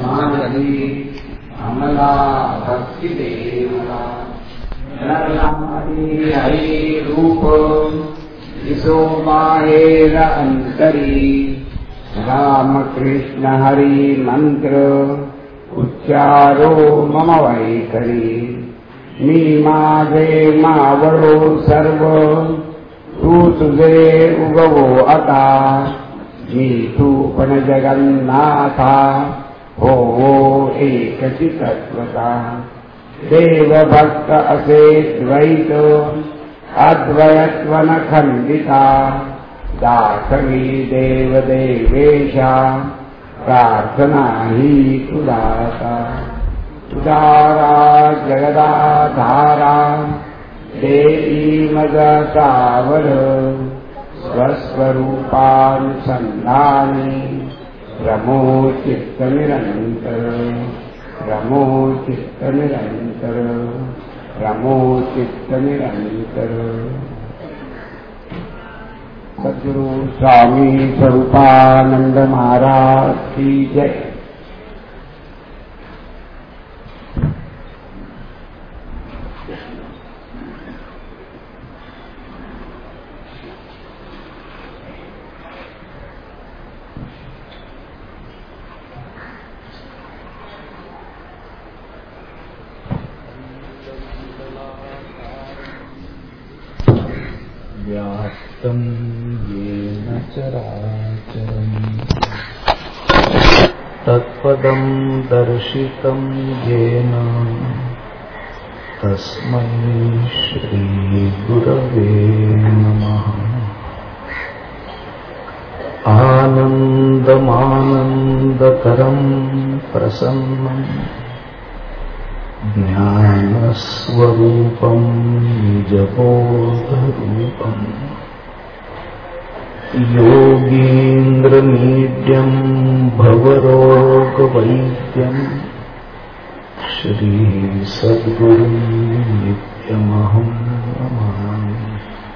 समाधी अमला भक्ति देवला नरनारी हरि रूप इसो बाहेर अंतरी राम कृष्ण हरि मंत्र उच्चारो मम वैखरी मी माझे मावळो सर्व तू तुझे उगवो आता मी तू पण जगन्नाथा हो एकची तत्वता देव भक्त असे द्वैत अद्वयत्व न खंडिता दासवी देव देवेशा प्रार्थना ही तुदाता तुदारा जगदाधारा देवी मज सावर स्वस्वरूपानुसंधानी रमो चित्त निरंतर रमो चित्त निरंतर रमो चित्त निरंतर। सद्गुरु स्वामी स्वरूपानंद महाराज की जय। व्याप्तं येन चराचरं तत्पदं दर्शितं येन तस्मै श्रीगुरवे नमः। आनन्दमानन्दकरं प्रसन्नं ज्ञानस्वरूपं निजबोधरूपं योगीन्द्रमीड्यं भवरोगवैद्यं श्रीसद्गुरुं नित्यमहं नमामि।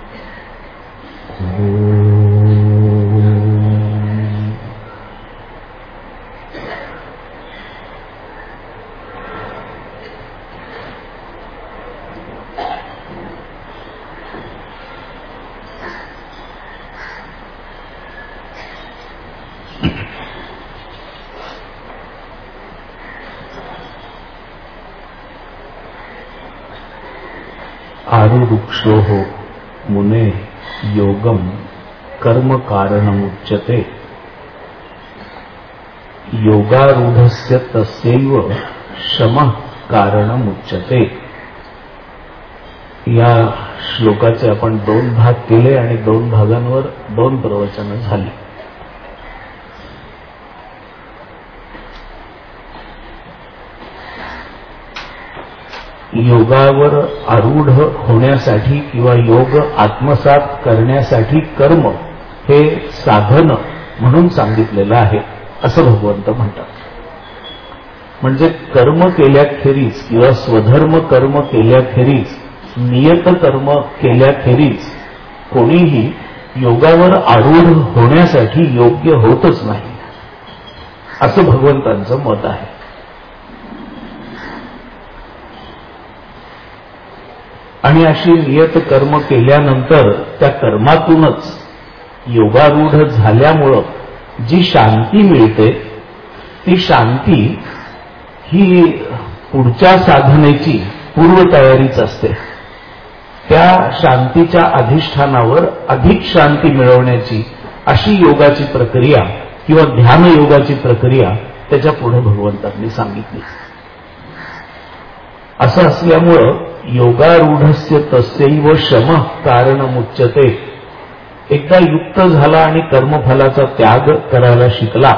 आरुरुक्षोः मुने योगम कर्म कारणमुच्यते योगारूढस्य तस्यैव शमः कारणमुच्यते। या श्लोकाचे आपण 2 भाग केले आणि 2 भागांवर 2 प्रवचनं झाली। योगावर आरूढ होण्यासाठी किंवा योग आत्मसात करण्यासाठी कर्म हे साधन म्हणून सांगितलेलं आहे असं भगवंत म्हणतात। म्हणजे कर्म केल्याखेरीज किंवा स्वधर्म कर्म केल्याखेरीज नियत कर्म केल्याखेरीज कोणीही योगावर आरूढ होण्यासाठी योग्य होतच नाही असं भगवंतांचं मत आहे। आणि अशी नियत कर्म केल्यानंतर त्या कर्मातूनच योगारूढ झाल्यामुळं जी शांती मिळते ती शांती ही पुढच्या साधनेची पूर्वतयारीच असते। त्या शांतीच्या अधिष्ठानावर अधिक शांती मिळवण्याची अशी योगाची प्रक्रिया किंवा ध्यान योगाची प्रक्रिया त्याच्या पुढे भगवंतांनी सांगितली। असं असल्यामुळं योगारूढस्य तस्यैव शमः कारणमुच्यते। एकदा युक्त झाला आणि कर्मफलाचा त्याग करायला शिकला,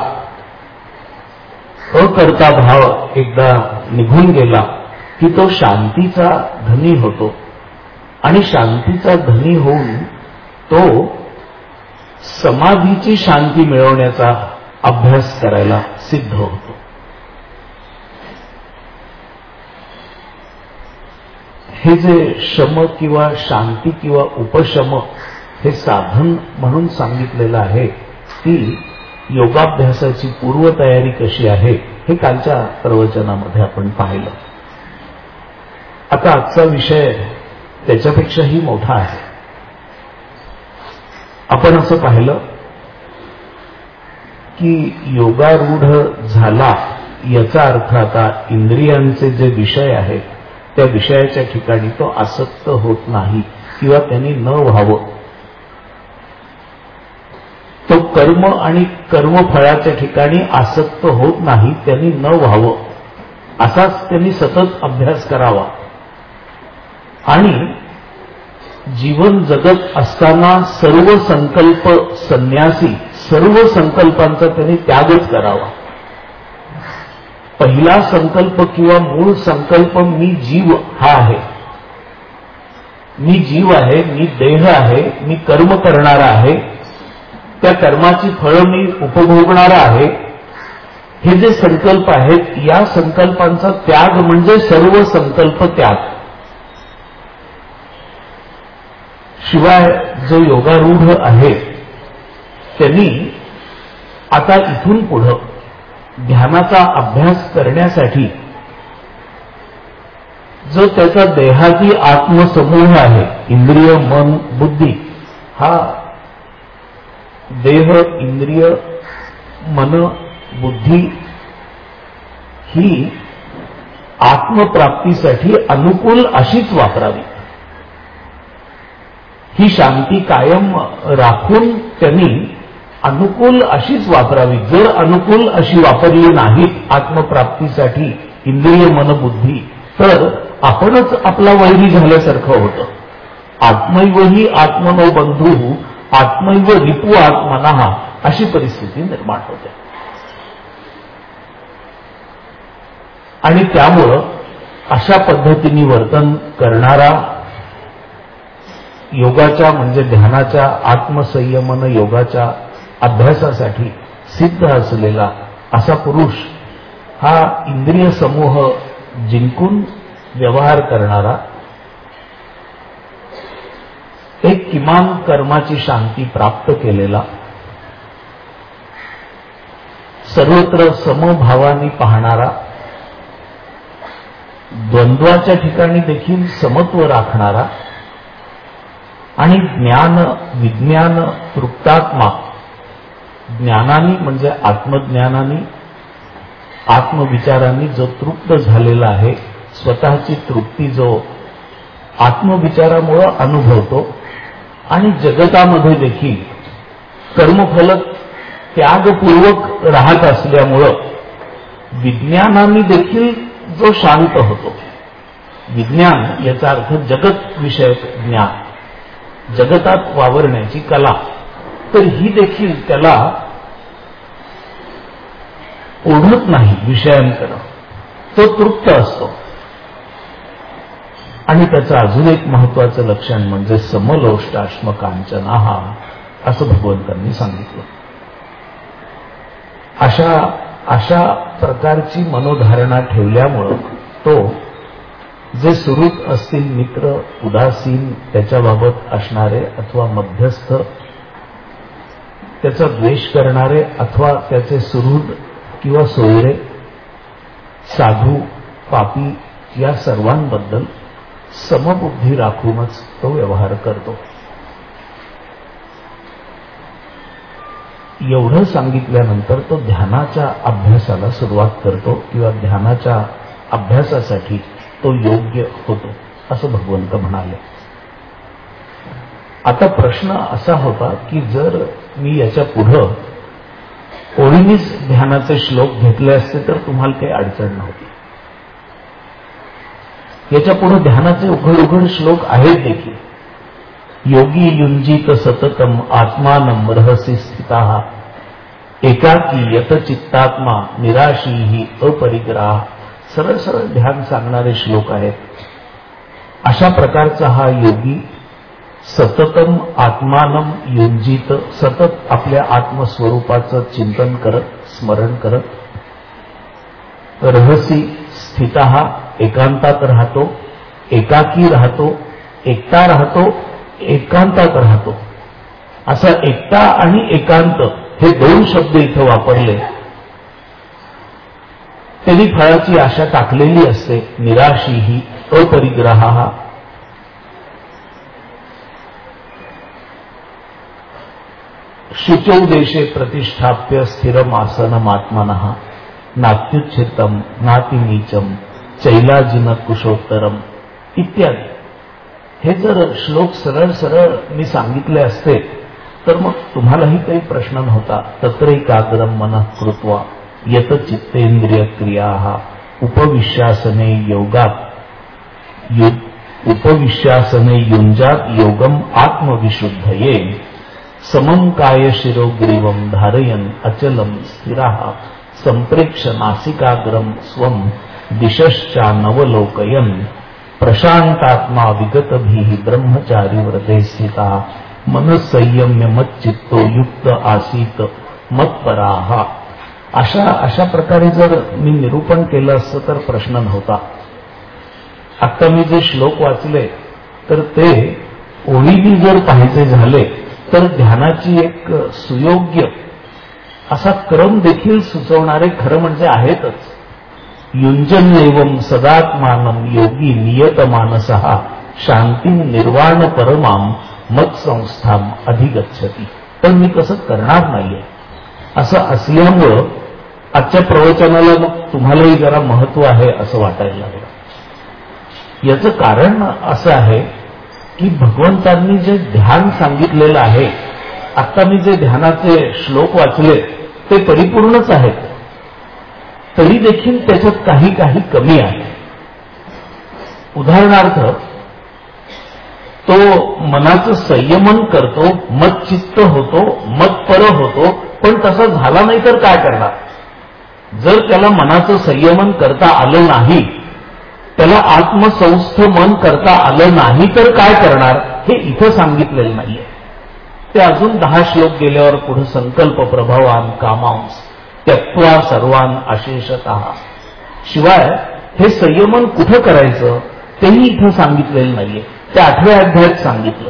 अकर्ता भाव एकदा निघून गेला की तो शांतीचा धनी होतो आणि शांतीचा धनी होऊन तो समाधीची शांती मिळवण्याचा अभ्यास करायला सिद्ध होतो। हे जे शम किंवा शांती किंवा उपशम हे साधन म्हणून सांगितलेलं आहे ती योगाभ्यासाची पूर्वतयारी कशी आहे हे कालच्या प्रवचनामध्ये आपण पाहिलं. आता आजचा विषय त्याच्यापेक्षाही मोठा आहे. आपण असं पाहिलं की योगारूढ झाला याचा अर्थ आता इंद्रियांचे जे विषय आहेत त्या विषयाच्या ठिकाणी तो आसक्त होत नाही किंवा त्यांनी न व्हावं. तो कर्म आणि कर्मफळाच्या ठिकाणी आसक्त होत नाही, त्यांनी न व्हावं असाच त्यांनी सतत अभ्यास करावा. आणि जीवन जगत असताना सर्व संकल्प संन्यासी, सर्व संकल्पांचा त्यांनी त्यागच करावा. पहिला संकल्प किंवा मूळ संकल्प मी जीव हा आहे. मी जीव आहे, मी देह आहे, मी कर्म करणारा आहे, त्या कर्माची फळं मी उपभोगणारा आहे. हे जे संकल्प आहेत या संकल्पांचा त्याग म्हणजे सर्व संकल्प त्याग. शिवाय जो योगारूढ आहे त्यांनी आता इथून पुढं ध्यानाचा अभ्यास करण्यासाठी जो त्याचा देहाची आत्मसमूह आहे, इंद्रिय मन बुद्धी, हा देह इंद्रिय मन बुद्धी ही आत्मप्राप्तीसाठी अनुकूल अशीच वापरावी. ही शांती कायम राखून त्यांनी अनुकूल अशीच वापरावी. जर अनुकूल अशी वापरली नाहीत आत्मप्राप्तीसाठी इंद्रिय मन बुद्धी तर आपणच आपला वैरी झाल्यासारखं होतं. आत्मैव ही आत्मनो बंधू आत्मैव रिपू आत्मनः अशी परिस्थिती निर्माण होते. आणि त्यामुळं अशा पद्धतीने वर्तन करणारा योगाच्या म्हणजे ध्यानाच्या आत्मसंयमन योगाच्या अभ्यासासाठी सिद्ध असलेला असा पुरुष हा इंद्रिय समूह जिंकून व्यवहार करणारा, एक किमान कर्माची शांती प्राप्त केलेला, सर्वत्र समभावाने पाहणारा, द्वंद्वाच्या ठिकाणी देखील समत्व राखणारा आणि ज्ञान विज्ञान तृप्तात्मा, ज्ञानानी म्हणजे आत्मज्ञानानी आत्मविचारांनी जो तृप्त झालेला आहे, स्वतःची तृप्ती जो आत्मविचारामुळं अनुभवतो आणि जगतामध्ये देखील कर्मफल त्यागपूर्वक राहत असल्यामुळं विज्ञानाने देखील जो शांत होतो. विज्ञान याचा अर्थ जगत विषयक ज्ञान, जगतात वावरण्याची कला, तर ही देखील त्याला ओढत नाही विषयांकडे, तो तृप्त असतो. आणि त्याचं अजून एक महत्वाचं लक्षण म्हणजे समलोष्टाश्म कांचनाः असं भगवंतांनी सांगितलं. अशा प्रकारची मनोधारणा ठेवल्यामुळं तो जे सुहृद असतील मित्र, उदासीन त्याच्याबाबत असणारे अथवा मध्यस्थ, त्याचा द्वेष करणारे अथवा त्याचे सुहृद किंवा सोयरे, साधू पापी या सर्वांबद्दल समबुद्धी राखूनच तो व्यवहार करतो. एवढं सांगितल्यानंतर तो ध्यानाच्या अभ्यासाला सुरुवात करतो किंवा ध्यानाच्या अभ्यासासाठी तो योग्य होतो असं भगवंत म्हणाले. आता प्रश्न असा होता की जर मी याच्या पुढं ओळीनीच ध्यानाचे श्लोक घेतले असते तर तुम्हाला काही अडचण नव्हती. याच्या पुढे ध्यानाचे उघड श्लोक आहेत देखील. योगी युंजीत सततम आत्मानं रहसी स्थिताः एकाकी यत चित्तात्मा निराशी ही अपरिग्रह. सरळ सरळ ध्यान सांगणारे श्लोक आहेत. अशा प्रकारचा हा योगी सततम आत्मानं युंजीत, सतत आपल्या आत्मस्वरूपाचं चिंतन करत, स्मरण करत, रहसी स्थितः एकांतात राहतो, एकाकी राहतो, एकटा राहतो, एकांतात राहतो. असा एकटा आणि एकांत हे दोन शब्द इथं वापरले. त्यांनी फळाची आशा टाकलेली असते. निराशी ही अपरिग्रहा. शुचौ देशे प्रतिष्ठाप्य स्थिरमासनमात्मनः नात्युच्छितम नातिनीचम चैलाजिन कुशोत्तरम इत्यादी. हे जर श्लोक सरळ सरळ मी सांगितले असते तर मग तुम्हालाही काही प्रश्न नव्हता. तत्रैकाग्रम मनः कृत्वा यत चित्तेंद्रिय क्रियाः उपविश्यासने युञ्जात योगम आत्मविशुद्धये समं काय शिरोग्रीवं धारयन् अचलं स्थिरः संप्रेक्ष नासिकाग्रम स्वं दिशश्चानवलोकयन् प्रशांतात्मा विगतभिः ब्रह्मचारी व्रते स्थिता मनसंयम्य मच्चित्तो युक्त आसीत मत्पराः. अशा प्रकारे जर मी निरूपण केलं असतं तर प्रश्न नव्हता. आता मी जे श्लोक वाचले तर ते ओळीने जर पाहायचे झाले तर ध्यानाची एक सुयोग्य असा क्रम देखील सुचवणारे खरं म्हणजे आहेतच. युञ्जन्नैवं सदात्मानं योगी नियतमानसः शांतीं निर्वाण परमां मत्संस्थाम अधिगच्छति. पण मी तसं करणार नाहीये. असं असल्यामुळं आजच्या प्रवचनाला मग तुम्हालाही जरा महत्व आहे असं वाटायला लागलं. याचं कारण असं आहे की भगवंतांनी जे ध्यान सांगितलेलं आहे, आता मी जे ध्यानाचे श्लोक वाचले ते परिपूर्णच आहेत, तरी देखील त्याच्यात काही काही कमी आहे. उदाहरणार्थ तो मनाचं संयमन करतो, मच्चित्त होतो, मतपर होतो, पण तसा झाला नाही तर काय करणार? जर त्याला मनाचं संयमन करता आलं नाही, त्याला आत्मसंस्थ मन करता आलं नाही तर काय करणार हे इथं सांगितलेलं नाहीये. ते अजून 10 श्लोक गेल्यावर पुढे संकल्प प्रभावान कामांस त्यक्त्वा सर्वान अशेषतः. शिवाय हे संयमन कुठं करायचं तेही इथं सांगितलेलं नाहीये. ते 8व्या अध्यायात सांगितलं.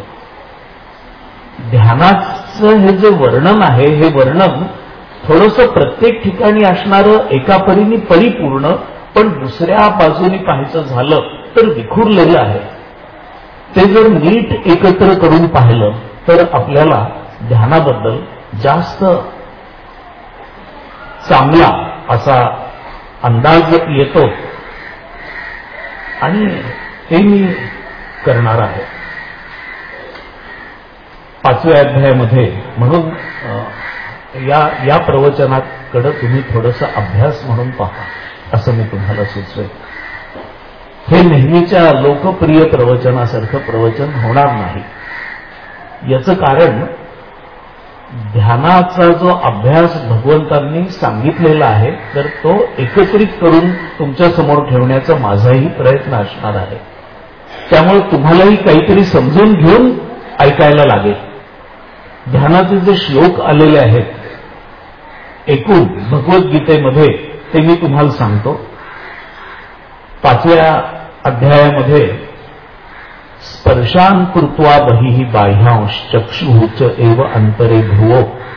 ध्यानाचं हे जे वर्णन आहे हे वर्णन थोडंसं प्रत्येक ठिकाणी असणारं एका परीने परिपूर्ण, पण दुसऱ्या बाजूने पाहायचं झालं तर विखुरलेलं आहे. ते जर नीट एकत्र करून पाहिलं तर आपल्याला ध्यानाबद्दल जास्त चांगला असा अंदाज येतो. आणि ते मी करणार आहे 5व्या अध्यायामध्ये. म्हणून या प्रवचनाकडे तुम्ही थोडंसं अभ्यास म्हणून पहा असं मी तुम्हाला सुचवेन. हे नेहमीच्या लोकप्रिय प्रवचनासारखं प्रवचन होणार नाही. याचं कारण ध्यानाचा जो अभ्यास भगवंतांनी सांगितलेला आहे तर तो एकत्रित करून तुमच्या समोर ठेवण्याचा माझाही प्रयत्न असणार आहे. त्यामुळे तुम्हालाही काहीतरी समजून घेऊन ऐकायला लागेल. ध्यानाचे जे श्लोक आलेले आहेत एकूण भगवद्गीतेमध्ये ते मी तुम्हाला सांगतो. 5व्या अध्यायामध्ये स्पर्शान कृत्वा बहिः बाह्यांश चक्षुः एव अंतरे भ्रुवो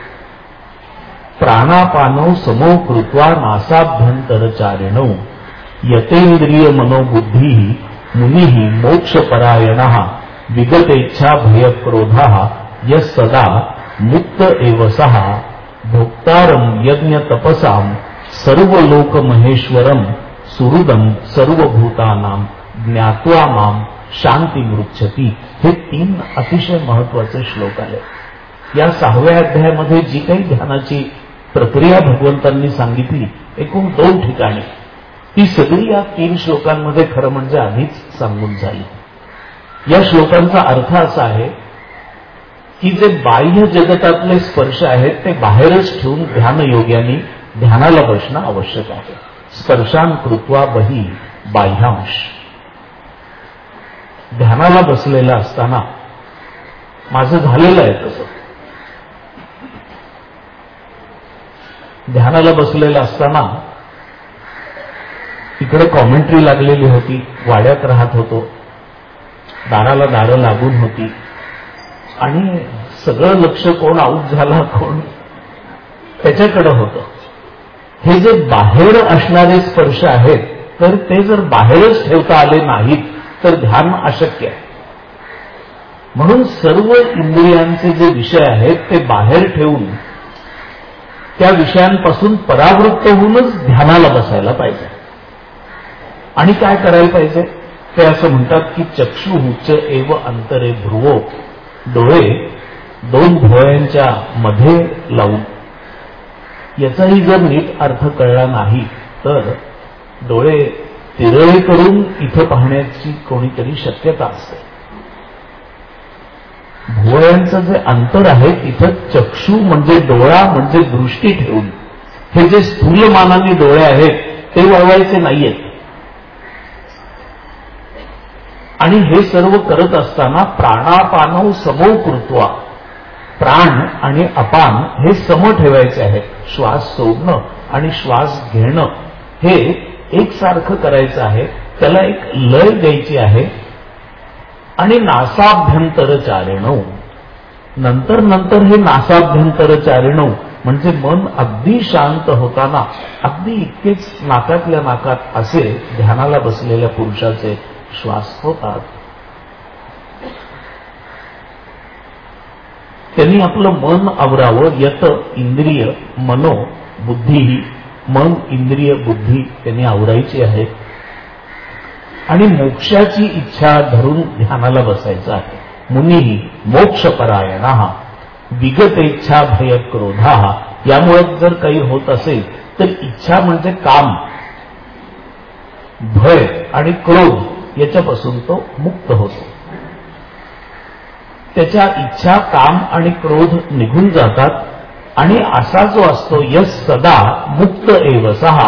प्राणापानौ समो कृत्वा नासाभ्यंतरचारिणौ यतेन्द्रिय मनोबुद्धिः मुनिः मोक्षपरायणः विगतेच्छा भयक्रोधः यः सदा मुक्त एव सः भोक्तारं यज्ञ तपसां सर्वलोकमहेश्वरं सुहृदं सर्वभूतानां ज्ञात्वा मां शांती मृच्छती. हे 3 अतिशय महत्वाचे श्लोक आहेत. या 6व्या अध्यायामध्ये जी काही ध्यानाची प्रक्रिया भगवंतांनी सांगितली एकूण 2 ठिकाणी, ती सगळी या 3 श्लोकांमध्ये खरं म्हणजे आधीच सांगून झाली. या श्लोकांचा अर्थ असा आहे की जे बाह्य जगतातले स्पर्श आहेत ते बाहेरच ठेवून ध्यानयोग्यांनी ध्यानाला बसणं आवश्यक आहे. स्पर्शान कृत्वा बहिः बाह्यांश. ध्यानाला बसलेला असताना माझं झालेलं आहे तसं. ध्यानाला बसलेलं असताना इकडे कॉमेंट्री लागलेली होती, वाड्यात राहत होतो, दाराला दारं लागून होती आणि सगळं लक्ष कोण आऊट झाला कोण त्याच्याकडे होतं. हे जे बाहेर असणारे स्पर्श आहेत तर ते जर बाहेरच ठेवता आले नाहीत तर ध्यान अशक्य आहे. म्हणून सर्व इंद्रियांचे जे विषय आहेत ते बाहेर ठेवून त्या विषयांपासून परावृत्त होऊनच ध्यानाला बसायला पाहिजे. आणि काय करायला पाहिजे ते असं म्हणतात की चक्षुच एव अंतरे भ्रुवो, डोळे दोन भुवयांच्या मध्ये लावून. याचाही जर नीट अर्थ कळला नाही तर डोळे तिरळे करून इथं पाहण्याची कोणीतरी शक्यता असते. भुवयांचं जे अंतर आहे तिथं चक्षु म्हणजे डोळा म्हणजे दृष्टी ठेवून हे जे स्थूलमानाने डोळे आहेत ते वळवायचे नाहीयेत. आणि हे सर्व करत असताना प्राणापानौ समौ कृत्वा, प्राण आणि अपान हे सम ठेवायचे आहे. श्वास सोडणं आणि श्वास घेणं हे एकसारखं करायचं आहे. त्याला एक लय द्यायची आहे. आणि नासाभ्यंतरचारिणौ, नंतर नंतर हे नासाभ्यंतरचारिणौ म्हणजे मन अगदी शांत होताना अगदी इतकेच नाकातल्या नाकात असे ध्यानाला बसलेल्या पुरुषाचे श्वास होतात. त्यांनी आपलं मन आवरावं. यत इंद्रिय मनो बुद्धी, मन इंद्रिय बुद्धी त्यांनी आवरायची आहे. आणि मोक्षाची इच्छा धरून ध्यानाला बसायचं आहे. मुनी मोक्षपरायणा विगतेच्छा भय क्रोधा. यामुळे जर काही होत असेल तर इच्छा म्हणजे काम, भय आणि क्रोध याच्यापासून तो मुक्त होतो. त्याच्या इच्छा काम आणि क्रोध निघून जातात. आणि असा जो असतो यस सदा मुक्त एवसः,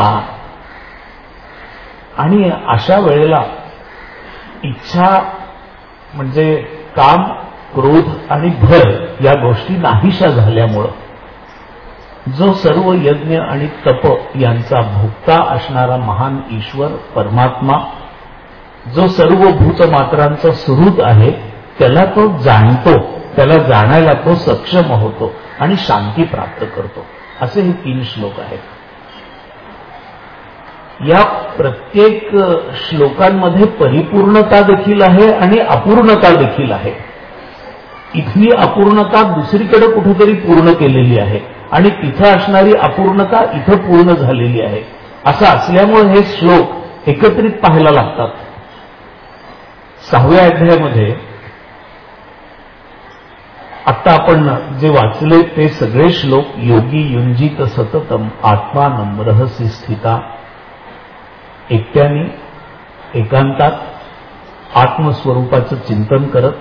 आणि अशा वेळेला इच्छा म्हणजे काम क्रोध आणि भय या गोष्टी नाहीशा झाल्यामुळं जो सर्व यज्ञ आणि तप यांचा भोक्ता असणारा महान ईश्वर परमात्मा, जो सर्व भूतमात्रांचा सुहृद आहे, त्याला तो जाणतो, त्याला जाणायला तो सक्षम होतो आणि शांती प्राप्त करतो. असे हे 3 श्लोक आहेत. या प्रत्येक श्लोकांमध्ये परिपूर्णता देखील आहे आणि अपूर्णता देखील आहे. इथली अपूर्णता दुसरीकडे कुठेतरी पूर्ण केलेली आहे आणि तिथं असणारी अपूर्णता इथं पूर्ण झालेली आहे. असं असल्यामुळे हे श्लोक एकत्रित पाहायला लागतात. 6व्या अध्यायामध्ये आता आपण जे वाचले ते सगळे श्लोक योगी युंजित सततम आत्मानं रहसी स्थिता, एकट्याने एकांतात आत्मस्वरूपाचं चिंतन करत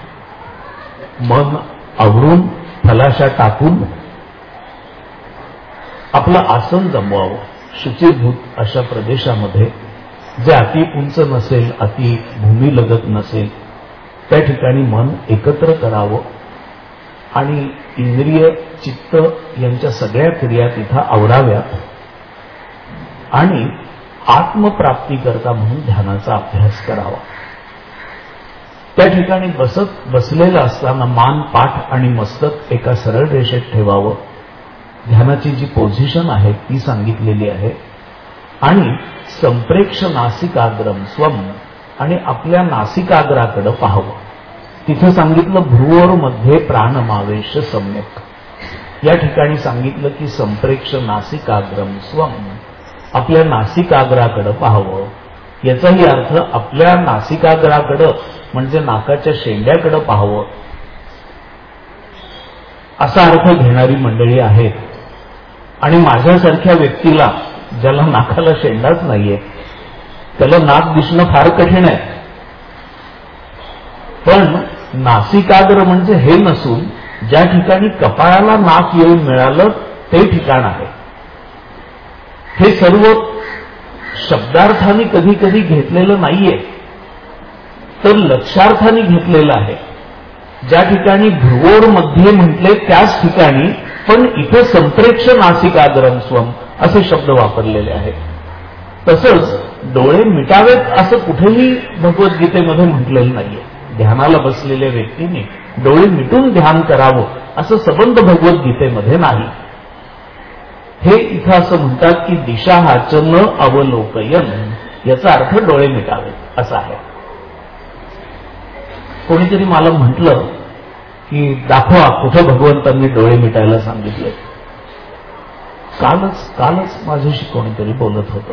मन आवरून फलाशा टाकून आपलं आसन जमवावं. शुचिभूत अशा प्रदेशामध्ये जे अति उंच नसेल, अति भूमीलगत नसेल, त्या ठिकाणी मन एकत्र करावं आणि इंद्रिय चित्त यांच्या सगळ्या क्रिया तिथं आवराव्यात. आणि आत्मप्राप्ती करता म्हणून ध्यानाचा अभ्यास करावा. त्या ठिकाणी बसलेलं असताना मान, पाठ आणि मस्तक एका सरळ रेषेत ठेवावं. ध्यानाची जी पोझिशन आहे ती सांगितलेली आहे. आणि संप्रेक्ष नासिकाग्रम स्वम, आणि आपल्या नासिकाग्राकडे पाहावं. तिथं सांगितलं भ्रुवोर मध्ये प्राणमावेश सम्यक. या ठिकाणी सांगितलं की संप्रेक्ष नासिकाग्रम स्वम, आपल्या नासिकाग्राकडे पाहावं. याचाही अर्थ आपल्या नासिकाग्राकडे म्हणजे नाकाच्या शेंड्याकडे पाहावं असा अर्थ घेणारी मंडळी आहेत. आणि माझ्यासारख्या व्यक्तीला ज्याला नाकाला शेंडाच नाहीये त्याला नाक दिसणं फार कठीण आहे. पण नासिकाग्र म्हणजे हे नसून ज्या ठिकाणी कपाळाला नाक येऊन मिळालं ते ठिकाण आहे. हे सर्व शब्दार्थाने कधी कधी घेतलेलं नाहीये तर लक्षार्थाने घेतलेलं आहे. ज्या ठिकाणी भ्रुवोर मध्ये म्हटले त्याच ठिकाणी पण इथे संप्रेक्ष नासिकाग्रम स्वम असे शब्द वापरलेले आहेत. तसंच डोळे मिटावेत असं कुठेही भगवद्गीतेमध्ये म्हटलेलं नाहीये. ध्यानाला बसलेल्या व्यक्तीने डोळे मिटून ध्यान करावं असं संबंध भगवद्गीतेमध्ये नाही. हे इथं असं म्हणतात की दिशाहाच न अवलोकयन, याचा अर्थ डोळे मिटावे असा आहे. कोणीतरी मला म्हटलं की दाखवा कुठे भगवंतांनी डोळे मिटायला सांगितले. कालच माझ्याशी कोणीतरी बोलत होतं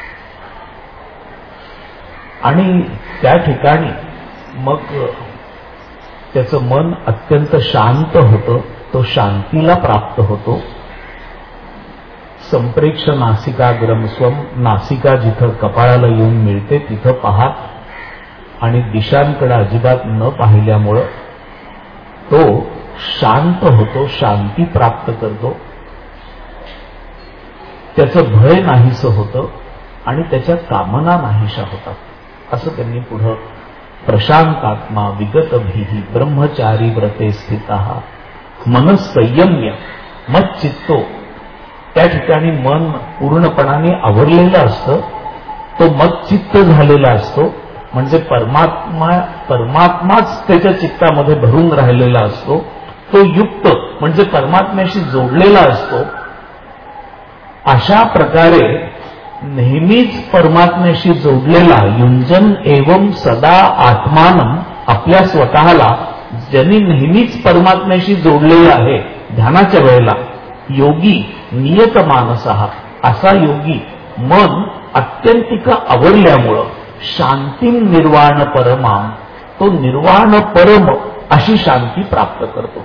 आणि त्या ठिकाणी मग त्याचं मन अत्यंत शांत होतं, तो शांतीला प्राप्त होतो. संप्रेक्ष नासिकाग्रम स्वम, नासिका जिथं कपाळाला येऊन मिळते तिथं पहा आणि दिशांकडे अजिबात न पाहिल्यामुळं तो शांत होतो, शांती प्राप्त करतो. त्याचं भय नाहीसं होतं आणि त्याच्या कामना नाहीशा होतात. असं त्यांनी पुढं प्रशांतात्मा विगत भीही ब्रह्मचारी व्रते स्थितः मनसंयम्य मच्चित्तो, त्या ठिकाणी मन पूर्णपणाने आवरलेलं असतं, तो मच्चित्त झालेला असतो. म्हणजे परमात्माच त्याच्या चित्तामध्ये भरून राहिलेला असतो. तो युक्त म्हणजे परमात्म्याशी जोडलेला असतो. अशा प्रकारे नेहमीच परमात्म्याशी जोडलेला युंजन एवं सदा आत्मानं, आपल्या स्वतःला ज्यांनी नेहमीच परमात्म्याशी जोडलेला आहे ध्यानाच्या वेळेला, योगी नियत मानसः, असा योगी मन अत्यंतिक आवडल्यामुळं शांती निर्वाण परमाम, तो निर्वाण परम अशी शांती प्राप्त करतो.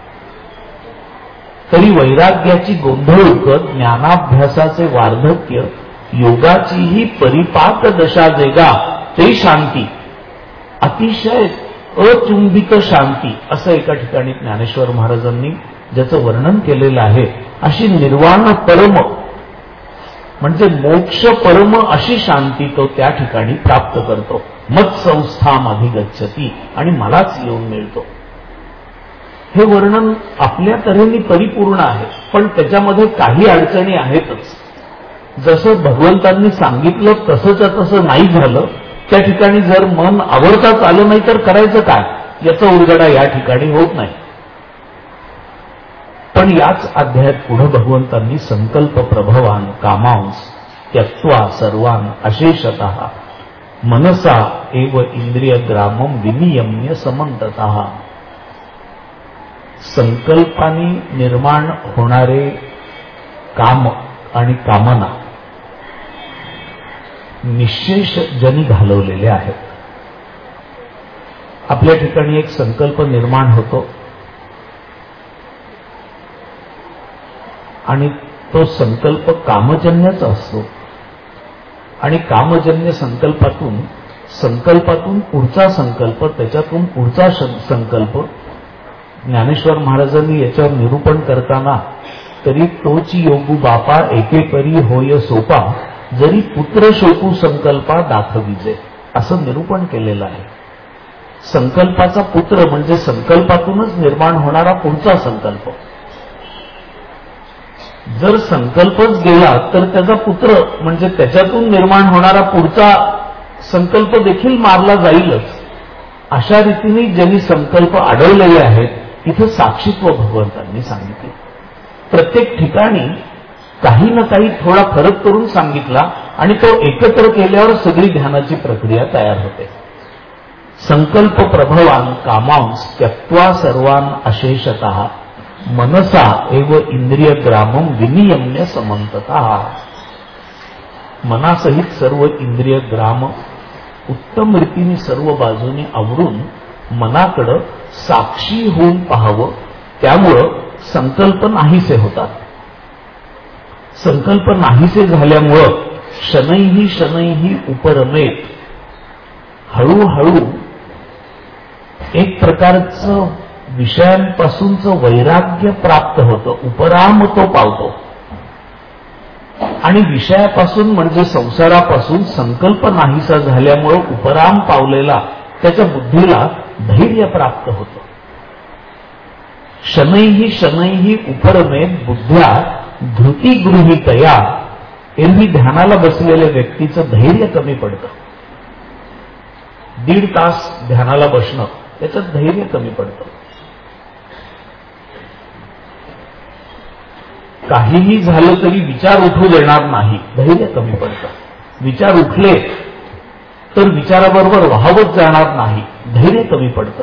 तरी वैराग्याची गोंधळ उकत, ज्ञानाभ्यासाचे वार्धक्य, योगाचीही परिपाक दशा जेगा, ते शांती अतिशय अचुंबित शांती, असं एका ठिकाणी ज्ञानेश्वर महाराजांनी ज्याचं वर्णन केलेलं आहे. अशी निर्वाण परम म्हणजे मोक्ष परम अशी शांती तो त्या ठिकाणी प्राप्त करतो. मत्संस्थामधिगच्छति, आणि मलाच येऊन मिळतो. हे वर्णन आपल्या तऱ्हेने परिपूर्ण आहे, पण त्याच्यामध्ये काही अडचणी आहेतच. जसं भगवंतांनी सांगितलं तसंच्या तसं नाही झालं, त्या ठिकाणी जर मन आवडताच आलं नाही तर करायचं काय, याचा उलगडा या ठिकाणी होत नाही. पण याच अध्यायात पुढे भगवंतांनी संकल्प प्रभवान कामांस त्यक्त्वा सर्वान अशेषतः मनसा एव इंद्रिय ग्रामम विनियम्य समंततः, संकल्पानी निर्माण होणारे काम आणि कामना निश्शेष जनी घालवलेले आहेत. आपल्या ठिकाणी एक संकल्प निर्माण होतो आणि तो संकल्प कामजन्यच असतो आणि कामजन्य संकल्पातून पुढचा संकल्प, त्याच्यातून पुढचा संकल्प. ज्ञानेश्वर महाराजांनी याच्यावर निरूपण करताना तरी तोची योगू बापा एके परी होय सोपा, जरी पुत्र शोकू संकल्पा दाखविजे, असं निरूपण केलेलं आहे. संकल्पाचा पुत्र म्हणजे संकल्पातूनच निर्माण होणारा पुढचा संकल्प. जर संकल्पच गेला तर त्याचा पुत्र म्हणजे त्याच्यातून निर्माण होणारा पुढचा संकल्प देखील मारला जाईलच. अशा रीतीने ज्यांनी संकल्प अडवलेले आहेत इथं साक्षीत्व भगवंतांनी सांगितले. प्रत्येक ठिकाणी काही ना काही थोडा फरक करून सांगितला आणि तो एकत्र केल्यावर सगळी ध्यानाची प्रक्रिया तयार होते. संकल्प प्रभवान कामांस त्यक्त्वा सर्वान अशेषतः मनसा एव इंद्रिय ग्रामम विनियम्य समंततः, मनासहित सर्व इंद्रिय ग्राम उत्तम रीतीने सर्व बाजूने आवरून मनाकडं साक्षी होऊन पाहावं. त्यामुळं संकल्प नाहीसे होतात. संकल्प नाहीसे झाल्यामुळं शनैही उपरमेत, हळूहळू एक प्रकारचं विषयांपासूनचं वैराग्य प्राप्त होतं, उपराम तो पावतो. आणि विषयापासून म्हणजे संसारापासून संकल्प नाहीसा झाल्यामुळं उपराम पावलेला त्याच्या बुद्धीला धैर्य प्राप्त होतं. शनैही उपरमेत बुद्ध्या धृती गृहीतया, एरवी ध्यानाला बसलेल्या व्यक्तीचं धैर्य कमी पडतं. 1.5 तास ध्यानाला बसणं त्याच्यात धैर्य कमी पडतं. काहीही झालं तरी विचार उठू देणार नाही, धैर्य कमी पडतं. विचार उठले तर विचाराबरोबर वाहवत जाणार नाही, धैर्य कमी पडतं.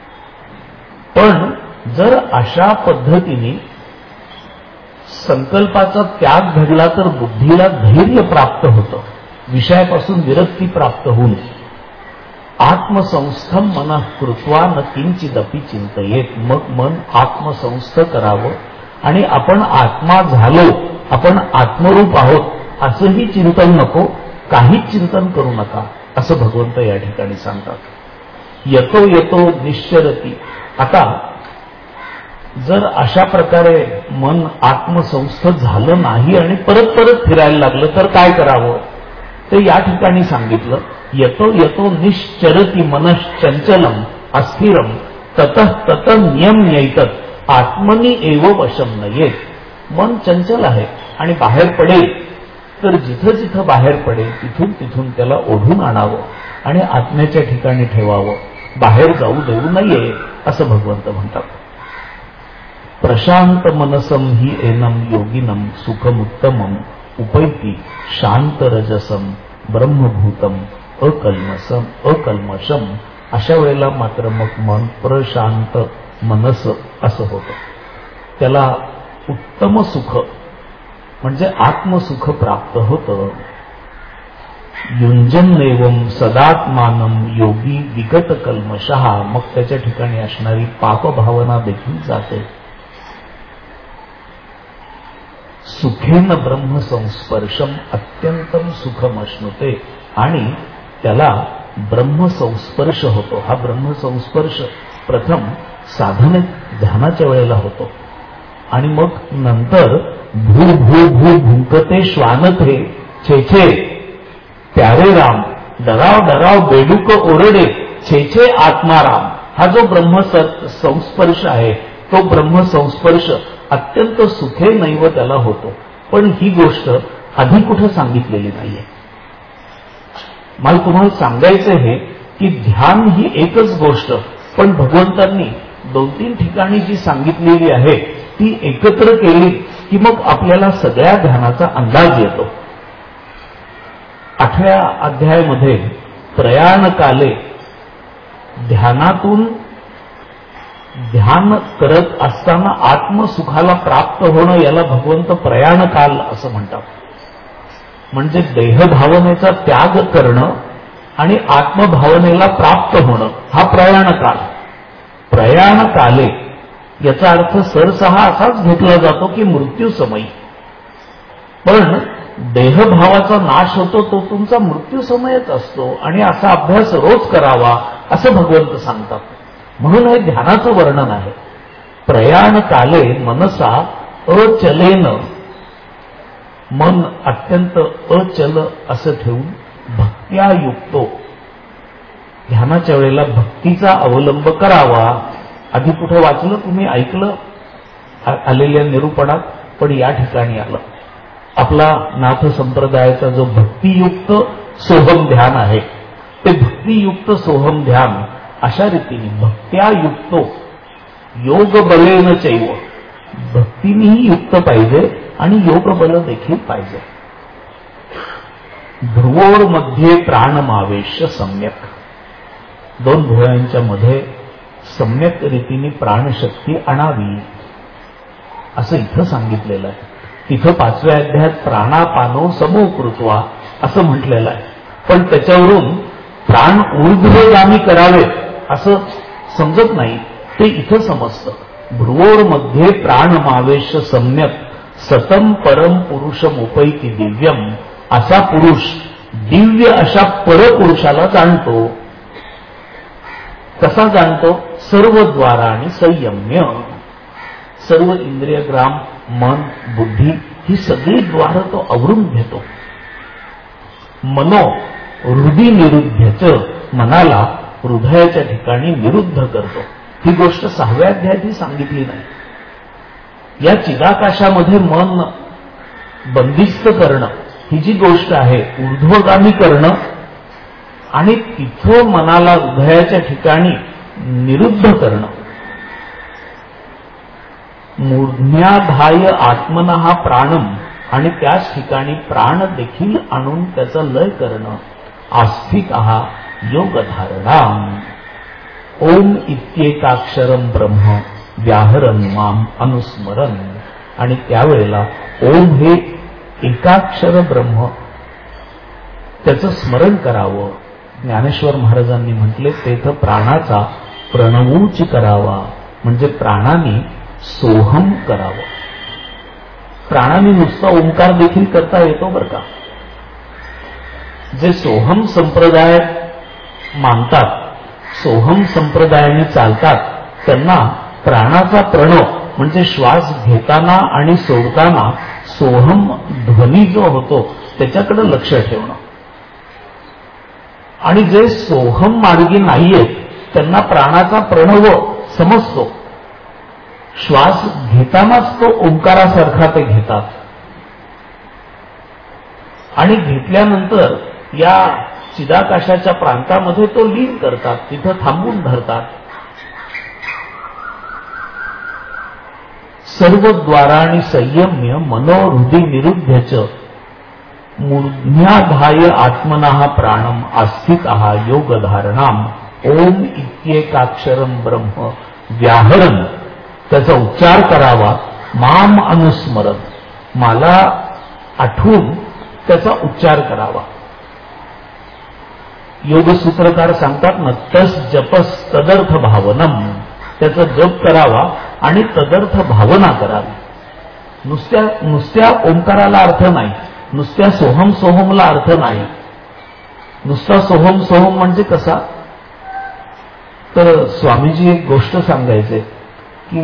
पण जर अशा पद्धतीने संकल्पाचा त्याग घडला तर बुद्धीला धैर्य प्राप्त होतं. विषयापासून विरक्ती प्राप्त होऊन आत्मसंस्थम मनः कृत्वा न किंचिदपि चिंतयेत. मग मन आत्मसंस्थ करावं आणि आपण आत्मा झालो, आपण आत्मरूप आहोत असंही चिंतन नको, काहीच चिंतन करू नका असं भगवंत या ठिकाणी सांगतात. यतो यतो निश्चरती. आता जर अशा प्रकारे मन आत्मसंस्थ झालं नाही आणि परत परत फिरायला लागलं तर काय करावं ते या ठिकाणी सांगितलं. यतो यतो निश्चरती मनश्चंचलम अस्थिरम ततः तत नियम्यैतत् आत्मनी एव वशम नयेत. मन चंचल आहे आणि बाहेर पडेल तर जिथं जिथं बाहेर पडेल तिथून तिथून त्याला ओढून आणावं आणि आत्म्याच्या ठिकाणी ठेवावं, बाहेर जाऊ देऊ नये असं भगवंत म्हणतात. प्रशांत मनसम ही एनम योगिनम सुखमुत्तमम उपैती शांतरजसम ब्रह्मभूतम अकल्मशम. अशा वेळेला मात्र मग मन प्रशांत मनस असं होतं. त्याला उत्तम सुख म्हणजे आत्मसुख प्राप्त होतं. युंजन्नेवम सदात्मानम योगी विगत कल्मशः. मग त्याच्या ठिकाणी असणारी पापभावना देखील जाते. सुखेन ब्रह्मसंस्पर्शम अत्यंतम सुखमश्नुते. आणि त्याला ब्रह्मसंस्पर्श होतो. हा ब्रह्मसंस्पर्श प्रथम साधनेत ध्यानाच्या वेळेला होतो आणि मग नंतर भू भू भू भुंकते श्वानथे छे छे प्यारे राम डराव डराव बेडूक ओरडे छे छे आत्माराम. हा जो ब्रह्मसंस्पर्श आहे तो ब्रह्मसंस्पर्श अत्यंत सुखे नैव त्याला होतो. पण ही गोष्ट आधी कुठं सांगितलेली नाहीये. मला तुम्हाला सांगायचं आहे की ध्यान ही एकच गोष्ट, पण भगवंतांनी 2-3 ठिकाणी जी सांगितलेली आहे ती एकत्र केली की मग आपल्याला सगळ्या ध्यानाचा अंदाज येतो. 8व्या अध्यायामध्ये प्रयाणकाले ध्यानातून ध्यान करत असताना आत्मसुखाला प्राप्त होणं याला भगवंत प्रयाणकाल असं म्हणतात. म्हणजे देहभावनेचा त्याग करणं आणि आत्मभावनेला प्राप्त होणं हा प्रयाणकाल. प्रयाणकाले याचा अर्थ सरसहा असाच घेतला जातो की मृत्यूसमयी. पण देहभावाचा नाश होतो तो तुमचा मृत्यूसमयच असतो आणि असा अभ्यास रोज करावा असं भगवंत सांगतात. म्हणून हे ध्यानाचं वर्णन आहे. प्रयाणकाले मनसा अचलेन. मन अत्यंत अचल असं ठेवून भक्त्या युक्तो. ध्यानाच्या वेळेला भक्तीचा अवलंब करावा. आधी कुठं वाचलं तुम्ही, ऐकलं आलेल्या निरूपणात, पण या ठिकाणी आलं. आपला नाथ संप्रदायाचा जो भक्तियुक्त सोहम ध्यान आहे ते भक्तियुक्त सोहम ध्यान अशा रीतीने भक्त्या युक्तो योग बलेन चैव. भक्तीनेही युक्त पाहिजे आणि योग बल देखील पाहिजे. ध्रुवोड मध्ये प्राणमावेश सम्यक. 2 भुवयांच्या मध्ये सम्यक रीतीने प्राणशक्ती आणावी असं इथं सांगितलेलं आहे. तिथं 5व्या अध्यायात प्राणापानो समोकृत्वा असं म्हटलेलं आहे. पण त्याच्यावरून प्राण ऊर्ध्वगामी करावेत असं समजत नाही, ते इथं समजतं. भ्रुवोड मध्ये प्राणमावेश सम्यक सतम परम पुरुषमुपैती दिव्यम. असा पुरुष दिव्य अशा परपुरुषाला जाणतो. कसा जाणतो? सर्व द्वारांनी संयम्य. सर्व इंद्रियग्राम मन बुद्धी ही सगळी द्वार तो आवरून घेतो. मनो हृदय निरुद्धच. मनाला हृदयाच्या ठिकाणी निरुद्ध करतो. ही गोष्ट 6व्या अध्यायात सांगितली नाही. या चिदाकाशामध्ये मन बंदिस्त करणं ही जी गोष्ट आहे ऊर्ध्वगामी करणं आणि तिथं मनाला हृदयाच्या ठिकाणी निरुद्ध करणं मूर्ध्याधाय आत्मनः प्राणम, आणि त्याच ठिकाणी प्राण देखील आणून त्याचा लय करणं. आस्थितः योगधारणाम. ओम इत्येकाक्षरम ब्रह्म व्याहरन माम अनुस्मरन. आणि त्यावेळेला ओम हे एकाक्षर ब्रह्म त्याचं स्मरण करावं. ज्ञानेश्वर महाराजांनी म्हटले तेथं प्राणाचा प्रणवूच करावा, म्हणजे प्राणाने सोहम करावं. प्राणाने नुसता ओंकार देखील करता येतो बरं का. जे सोहम संप्रदाय मानतात, सोहम संप्रदायाने चालतात, त्यांना प्राणाचा प्रणव म्हणजे श्वास घेताना आणि सोडताना सोहम ध्वनी जो होतो त्याच्याकडे लक्ष ठेवणं. आणि जे सोहम मार्गी नाहीयेत त्यांना प्राणाचा प्रणव समजतो. श्वास घेतानाच तो ओंकारासारखा ते घेतात आणि घेतल्यानंतर या चिदाकाशाच्या प्रांतामध्ये तो लीन करतात, तिथं थांबून धरतात. सर्व द्वाराणी संयम्य मनोहृदय निरुध्यच मूर्ध्याधाय आत्मनः प्राणम आस्थितः योगधारणाम. ओम इत्येकाक्षरम ब्रह्म व्याहरन, त्याचा उच्चार करावा. माम अनुस्मरन, मला आठवून त्याचा उच्चार करावा. योगसूत्रकार सांगतात ना, तस जपस तदर्थ भावनम, त्याचा जप करावा आणि तदर्थ भावना करावी. नुसत्या ओंकाराला अर्थ नाही, नुसत्या सोहम सोहमला अर्थ नाही. नुसता सोहम सोहम म्हणजे कसा, तर स्वामीजी एक गोष्ट सांगायचे की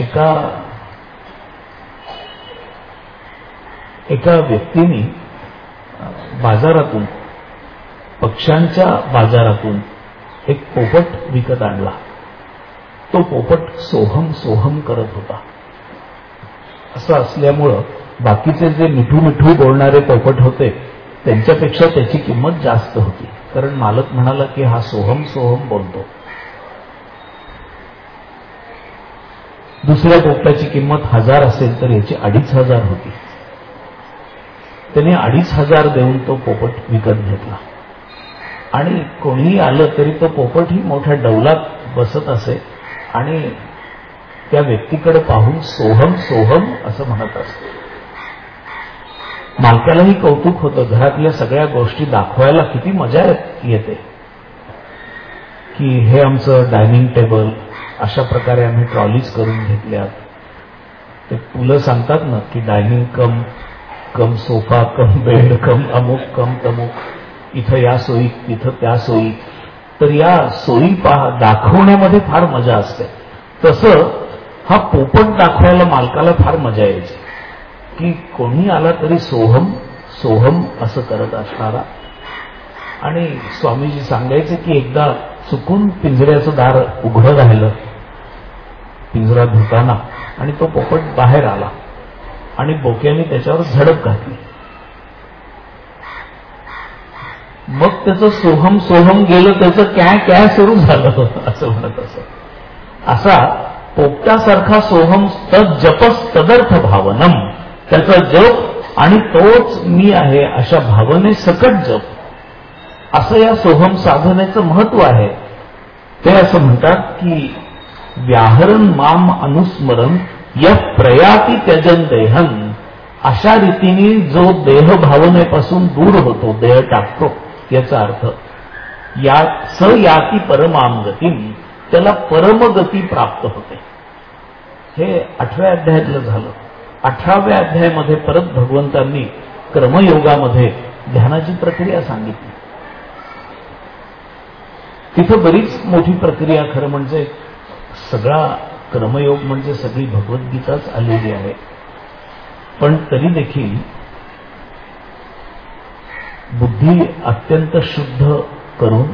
एका व्यक्तीने बाजारातून, पक्ष्यांच्या बाजारातून एक पोपट विकत आणला. तो पोपट सोहम सोहम करत होता. असं असल्यामुळं बाकीचे जे मिठू मिठू बोलणारे पोपट होते त्यांच्यापेक्षा त्याची किंमत जास्त होती, कारण मालक म्हणाला की हा सोहम सोहम बोलतो. दुसऱ्या पोपटाची किंमत 1000 असेल तर याची 2500 होती. त्याने 2500 देऊन तो पोपट विकत घेतला. आणि कोणीही आलं तरी तो पोपटही मोठ्या डौलात बसत असे आणि त्या व्यक्तीकडे पाहून सोहम सोहम असं म्हणत असतो. मालकालाही कौतुक होतं, घरातल्या सगळ्या गोष्टी दाखवायला किती मजा येते, की हे आमचं डायनिंग टेबल, अशा प्रकारे आम्ही ट्रॉलीज करून घेतल्यात. ते पुलं सांगतात ना की dining cum sofa cum bed cum अमुक कम तमुक, इथं या सोयी तिथं त्या सोयी. तर या सोयी दाखवण्यामध्ये फार मजा असते. तसं हा पोपट दाखवायला मालकाला फार मजा यायची, की कोणी आला तरी सोहम सोहम असं करत असणारा. आणि स्वामीजी सांगायचे की एकदा चुकून पिंजऱ्याचं दार उघडं राहिलं पिंजरा धुताना, आणि तो पोपट बाहेर आला आणि बोक्याने त्याच्यावर झडप घातली. मग त्याचं सोहम सोहम गेलं, त्याचं क्या सुरू झालं असं म्हणत असं. असा पोपटासारखा सोहम तद जपस तदर्थ भावनम, त्याचा जप आणि तोच मी आहे अशा भावने सकट जप, असं या सोहम साधनेचं महत्व आहे. ते असं म्हणतात की व्याहरण माम अनुस्मरण यः प्रयाती त्यजन देहन, अशा रीतीने जो देह भावनेपासून दूर होतो, देह टाकतो, याचा अर्थ या स याती परमाम गतीम, त्याला परमगती प्राप्त होते. हे 8व्या अध्यायातलं झालं. 18व्या अध्यायामध्ये परत भगवंतांनी क्रमयोगामध्ये ध्यानाची प्रक्रिया सांगितली. तिथं बरीच मोठी प्रक्रिया, खरं म्हणजे सगळा क्रमयोग म्हणजे सगळी भगवद्गीताच आलेली आहे. पण तरी देखील बुद्धी अत्यंत शुद्ध करून,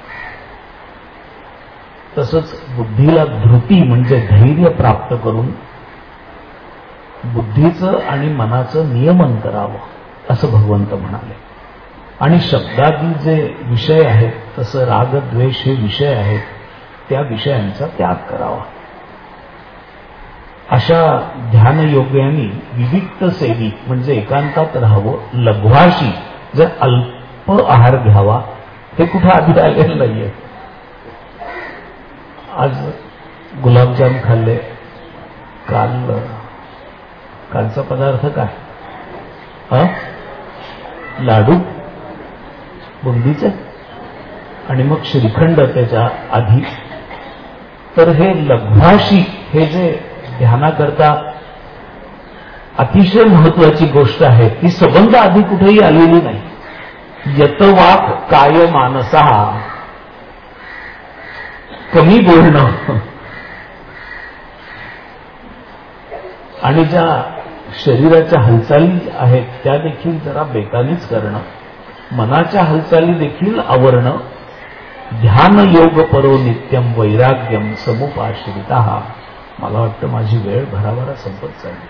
तसंच बुद्धीला धृती म्हणजे धैर्य प्राप्त करून बुद्धीचं आणि मनाचं नियमन करावं असं भगवंत म्हणाले. आणि शब्दादी जे विषय आहेत, तसं राग द्वेष हे विषय आहेत, त्या विषयांचा त्याग करावा. अशा ध्यानयोग्यांनी विविक्त सेवी म्हणजे एकांतात राहावं, लघ्वाशी जर अल्प आहार घ्यावा. हे कुठं आधी आलेलं नाहीये. आज गुलाबजाम खाल्ले, कालचा पदार्थ काय? लाडू बुंदीचे आणि मग श्रीखंड त्याच्या आधी. तर हे लघ्वाशी हे जे ध्यानाकरता अतिशय महत्वाची गोष्ट आहे, ती संबंध आधी कुठेही आलेली नाही. यतवाक काय मानसा, कमी बोलणं आणि ज्या शरीराच्या हालचाली आहेत त्या देखील जरा बेतानीच करणं, मनाच्या हालचाली देखील आवरणं. ध्यान योग परो नित्यम वैराग्यम समुपाश्रिता. मला वाटतं माझी वेळ भराभरा संपत चालली.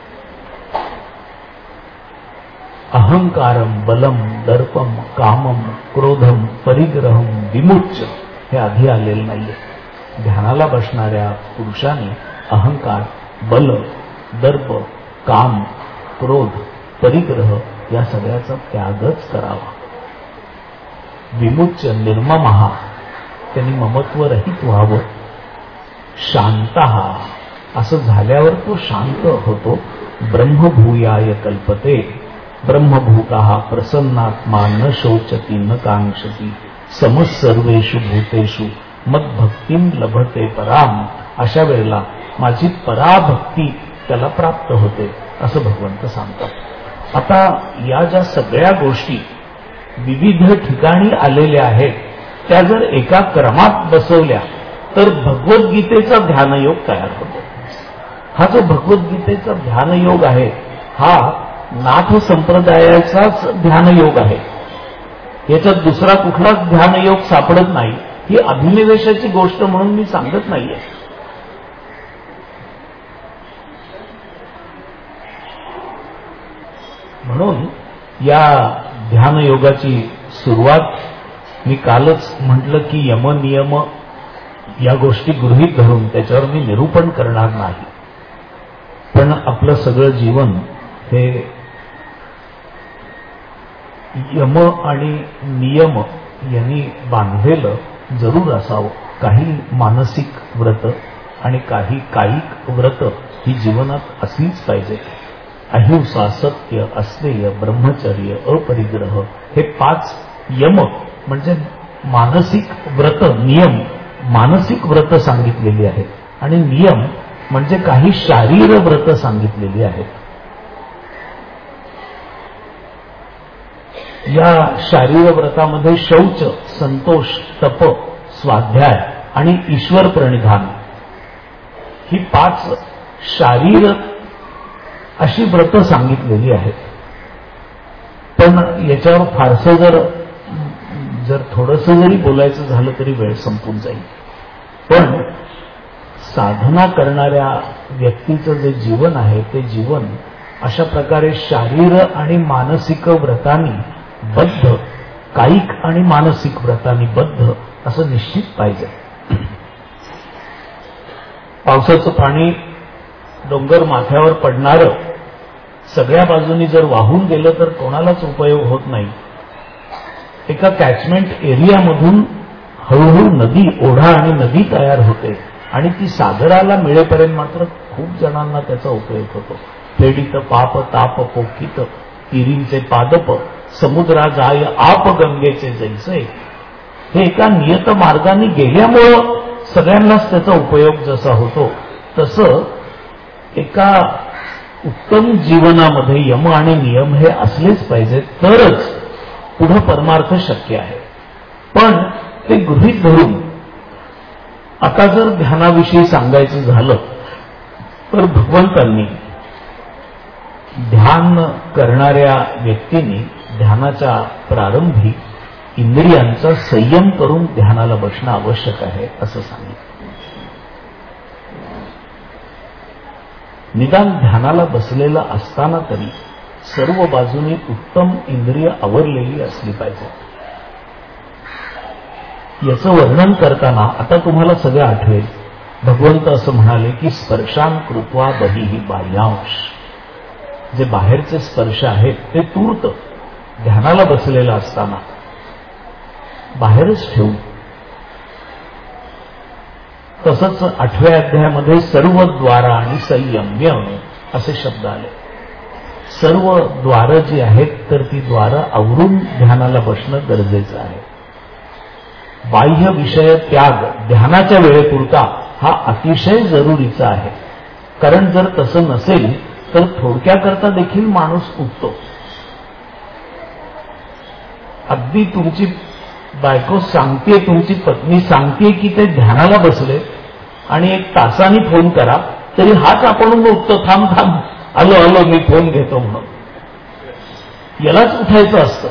अहंकारम बलम दर्पम कामम क्रोधम परिग्रहम विमुच्य हे आधी आलेलं नाहीये. ध्यानाला बसणाऱ्या पुरुषांनी अहंकार, बल, दर्प, काम, क्रोध, परिग्रह या सगळ्याचा त्यागच करावा. विमुच्य निर्ममः त्यांनी ममत्व रहित व्हावं. शांतः असं झाल्यावर तो शांत होतो. ब्रह्मभूयाय कल्पते, ब्रह्मभूतः प्रसन्नात्मा न शोचती न कांक्षती समसर्वेषु भूतेषु मद्भक्तीं लभते पराम. अशा वेळेला माझी पराभक्ती त्याला प्राप्त होते असं भगवंत सांगतात. आता या ज्या सगळ्या गोष्टी विविध ठिकाणी आलेल्या आहेत त्या जर एका क्रमात बसवल्या तर भगवद्गीतेचा ध्यानयोग तयार होतो. हा जो भगवद्गीतेचा ध्यानयोग आहे हा नाथ संप्रदायाचाच ध्यानयोग आहे. याच्यात दुसरा कुठलाच ध्यानयोग सापडत नाही. ही अभिनिवेशाची गोष्ट म्हणून मी सांगत नाहीये. म्हणून या ध्यानयोगाची सुरुवात मी कालच म्हटलं की यम नियम या गोष्टी गृहीत धरून त्याच्यावर मी निरूपण करणार नाही. पण आपलं सगळं जीवन हे यम आणि नियम यांनी बांधलेलं जरूर असावं. काही मानसिक व्रत आणि काही कायिक व्रत ही जीवनात असलीच पाहिजे. अहिंसा, सत्य, अस्तेय, ब्रह्मचर्य, अपरिग्रह हे 5 यम म्हणजे मानसिक व्रत, नियम मानसिक व्रत सांगितलेली आहेत आणि नियम म्हणजे काही शारीर व्रत सांगितलेली आहेत. या शारीर व्रतामध्ये शौच, संतोष, तप, स्वाध्याय आणि ईश्वर प्रणिधान ही 5 शारीर अशी व्रत सांगितलेली आहेत. पण याच्यावर फारसं जर थोडंसं जरी बोलायचं झालं तरी वेळ संपून जाईल. पण साधना करणाऱ्या व्यक्तीचं जे जीवन आहे ते जीवन अशा प्रकारे शारीर आणि मानसिक व्रतांनी बद्ध, कायिक आणि मानसिक व्रतांनी बद्ध असं निश्चित पाहिजे. पावसाचं पाणी डोंगर माथ्यावर पडणारं सगळ्या बाजूनी जर वाहून गेलं तर कोणालाच उपयोग होत नाही. एका कॅचमेंट एरियामधून हळूहळू नदी, ओढा आणि नदी तयार होते आणि ती सागराला मिळेपर्यंत मात्र खूप जणांना त्याचा उपयोग होतो. फेडीत पाप ताप पोखित तिरींचे पादप समुद्रा जाय आप गंगेचे जैसे. हे एका नियत मार्गाने गेल्यामुळं सगळ्यांनाच त्याचा उपयोग जसा होतो तसं एका उत्तम जीवनामध्ये यम आणि नियम हे असलेच पाहिजे तरच पुढे परमार्थ शक्य आहे. पण ते गृहीत धरून आता जर ध्यानाविषयी सांगायचं झालं तर भगवंतांनी ध्यान करणाऱ्या व्यक्तींनी ध्यानाच्या प्रारंभी इंद्रियांचा संयम करून ध्यानाला बसणं आवश्यक आहे असं सांगितलं. निदान ध्यानाला बसलेला असताना तरी सर्व बाजूनी उत्तम इंद्रिय आवरलेली असली पाहिजे. याचं वर्णन करताना आता तुम्हाला सगळं आठवेल भगवंत असं म्हणाले की स्पर्शान कृत्वा बहिः बाह्यांश, जे बाहेरचे स्पर्श आहेत ते तूर्त ध्यानाला बसलेला असताना बाहेरच ठेवू. तसंच 8व्या अध्यायामध्ये सर्व द्वार आणि संयम्य असे शब्द आले. सर्व द्वारं जी आहेत तर ती द्वारं आवरून ध्यानाला बसणं गरजेचं आहे. बाह्य विषय त्याग ध्यानाच्या वेळेपुरता हा अतिशय जरुरीचा आहे. कारण जर तसं नसेल तर थोडक्याकरता देखील माणूस उठतो. अगदी तुमची बायको सांगते, तुमची पत्नी सांगते की ते ध्यानाला बसले आणि 1 तासाने फोन करा, तरी हाच आपण उठतो, थांब थांब आलो मी फोन घेतो म्हणून. यालाच उठायचं असतं.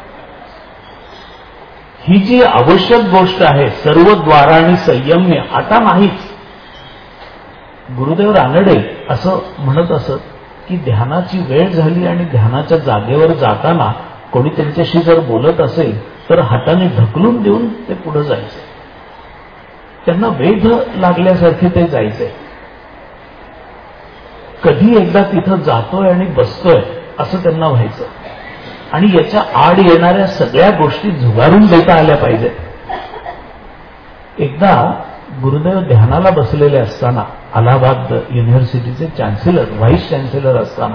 ही जी आवश्यक गोष्ट आहे सर्व द्वार आणि संयम्य आता नाहीच. गुरुदेव रानडे असं म्हणत असत की ध्यानाची वेळ झाली आणि ध्यानाच्या जागेवर जाताना कोणी त्यांच्याशी जर बोलत असेल तर हाताने ढकलून देऊन ते पुढे जायचे. त्यांना वेध लागल्यासारखे ते जायचे. कधी एकदा तिथं जातोय आणि बसतोय असं त्यांना व्हायचं. आणि याच्या आड येणाऱ्या सगळ्या गोष्टी झुगारून देता आल्या पाहिजेत. एकदा गुरुदेव ध्यानाला बसलेले असताना अलाहाबाद युनिव्हर्सिटीचे चान्सेलर, व्हाईस चान्सेलर असताना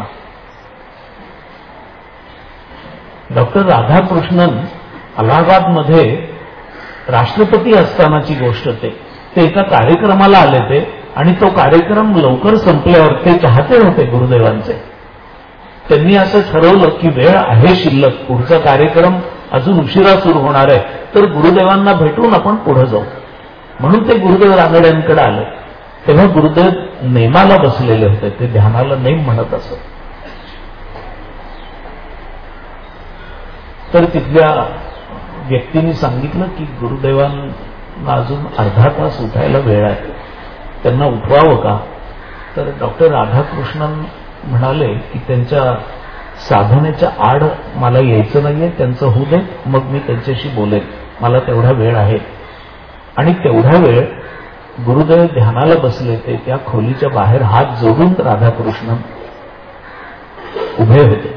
डॉक्टर राधाकृष्णन अलाहाबादमध्ये राष्ट्रपती असतानाची गोष्ट ते एका कार्यक्रमाला आले ते, आणि तो कार्यक्रम लवकर संपल्यावर ते चाहते होते गुरुदेवांचे. त्यांनी असं ठरवलं की वेळ आहे शिल्लक, पुढचा कार्यक्रम अजून उशिरा सुरू होणार आहे, तर गुरुदेवांना भेटून आपण पुढे जाऊ. म्हणून ते गुरुदेव रानड्यांकडे आले. तेव्हा गुरुदेव नेमाला बसलेले होते. ते ध्यानाला नेम म्हणत असत. तर तिथल्या व्यक्तीने सांगितलं की गुरुदेवांना अजून अर्धा तास उठायला वेळ आहे, त्यांना उठवावं का? तर डॉक्टर राधाकृष्णन म्हणाले की त्यांच्या साधनेच्या आड मला यायचं नाहीये, त्यांचं होऊ दे, मग मी त्यांच्याशी बोलेन, मला तेवढा वेळ आहे. आणि तेवढा वेळ गुरुदेव ध्यानाला बसले. ते त्या खोलीच्या बाहेर हात जोडून राधाकृष्णन उभे होते.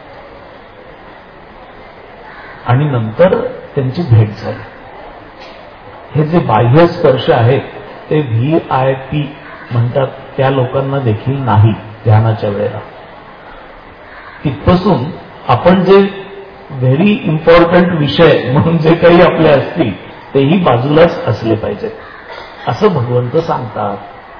आणि नंतर त्यांची भेट झाली. हे जे बाह्य स्पर्श आहेत ते VIP म्हणतात, त्या लोकांना देखील नाही ध्यानाच्या वेळेला. तिथपासून आपण जे व्हेरी इम्पॉर्टंट विषय म्हणून जे काही आपले असतील तेही बाजूलाच असले पाहिजेत असं भगवंत सांगतात.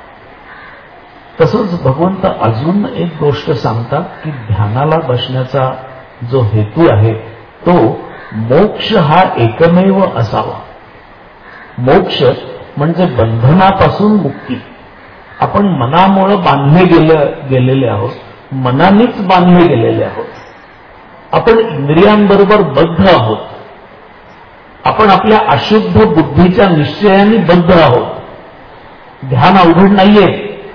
तसंच भगवंत अजून एक गोष्ट सांगतात की ध्यानाला बसण्याचा जो हेतू आहे तो मोक्ष हा एकमेव असावा. मोक्ष म्हणजे बंधनापासून मुक्ती. आपण मनामुळे बांधले गेलेले आहोत, मनानेच बांधले गेलेले आहोत. आपण इंद्रियांबरोबर बद्ध आहोत. आपण आपल्या अशुद्ध बुद्धीच्या निश्चयाने बद्ध आहोत. ध्यान अवघड नाहीये.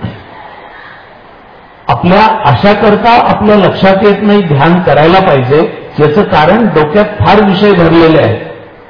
आपल्या अशा करता आपल्या लक्षात येत नाही ध्यान करायला पाहिजे, याचं कारण डोक्यात फार विषय भरलेले आहेत.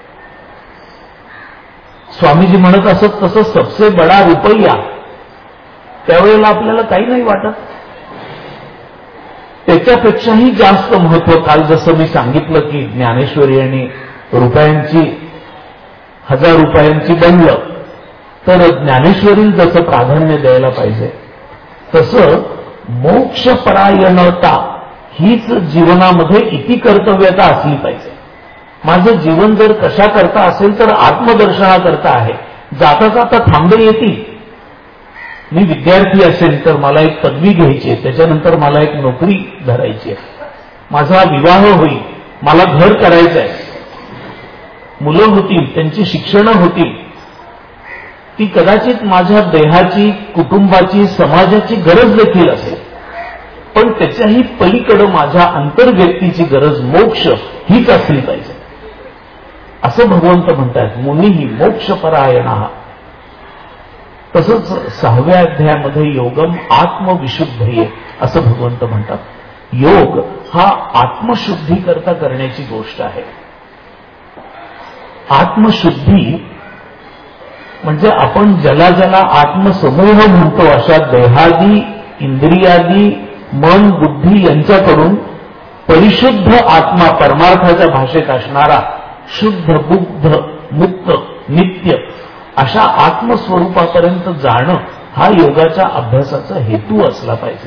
स्वामीजी म्हणत असत तसं सबसे बडा रुपया, त्यावेळेला आपल्याला काही नाही वाटत. त्याच्यापेक्षाही जास्त महत्व, काल जसं मी सांगितलं की ज्ञानेश्वरी आणि रुपयांची 1000 रुपयांची बनलं तर ज्ञानेश्वरीला जसं प्राधान्य द्यायला पाहिजे तसं मोक्षपरायणता हीच जीवनामध्ये इति कर्तव्यता असली पाहिजे. माझं जीवन जर कशा करता असेल तर आत्मदर्शनाकरता आहे. जाता जाता थांबे येतील. मी विद्यार्थी असेल तर मला एक पदवी घ्यायची आहे, त्याच्यानंतर मला एक नोकरी धरायची आहे, माझा विवाह होईल, मला घर करायचं आहे, मुलं होतील, त्यांची शिक्षणं होतील. ती कदाचित माझ्या देहाची, कुटुंबाची, समाजाची गरज देखील असेल, पण त्याच्याही पलीकडे माझ्या अंतर्व्यक्तीची गरज मोक्ष हीच असली पाहिजे असं भगवंत म्हणतात. मुनीही मोक्षपरायणः. तसंच 6व्या अध्यायामध्ये योगम आत्मविशुद्धये असं भगवंत म्हणतात. योग हा आत्मशुद्धी करता करण्याची गोष्ट आहे. आत्मशुद्धी म्हणजे आपण ज्याला ज्याला आत्मसमूह म्हणतो अशा देहादी, इंद्रियादी, मन, बुद्धी यांच्याकडून परिशुद्ध आत्मा, परमार्थाच्या भाषेत असणारा शुद्ध, बुद्ध, मुक्त, नित्य अशा आत्मस्वरूपापर्यंत जाणं हा योगाच्या अभ्यासाचा हेतू असला पाहिजे.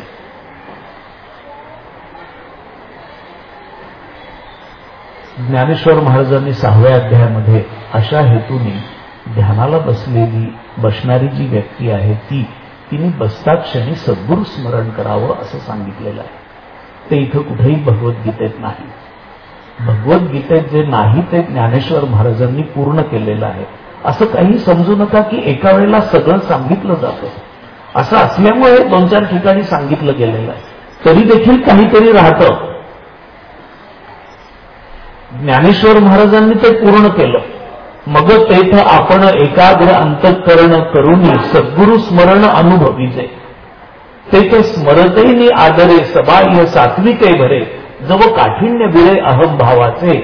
ज्ञानेश्वर महाराजांनी 6व्या अध्यायामध्ये अशा हेतूने ध्यानाला बसणारी जी व्यक्ती आहे तिने बसता क्षणी सद्गुरू स्मरण करावं असं सांगितलेलं आहे. ते इथं कुठेही भगवद्गीतेत नाही. भगवद्गीतेत जे नाही ते ज्ञानेश्वर महाराजांनी पूर्ण केलेलं आहे. असं काही समजू नका की एका वेळेला सगळं सांगितलं जातं. असं असल्यामुळे 2-4 ठिकाणी सांगितलं गेलेलं आहे. तरी देखील काहीतरी राहतं. ज्ञानेश्वर महाराजांनी ते पूर्ण केलं. मग तेथ आपण एकाग्र अंतःकरण करून सद्गुरु स्मरण अनुभवीजे. ते स्मरतेनी आदरे सबाह्य सात्विके भरे जव काठिण्य बिरे अहंभावाचे.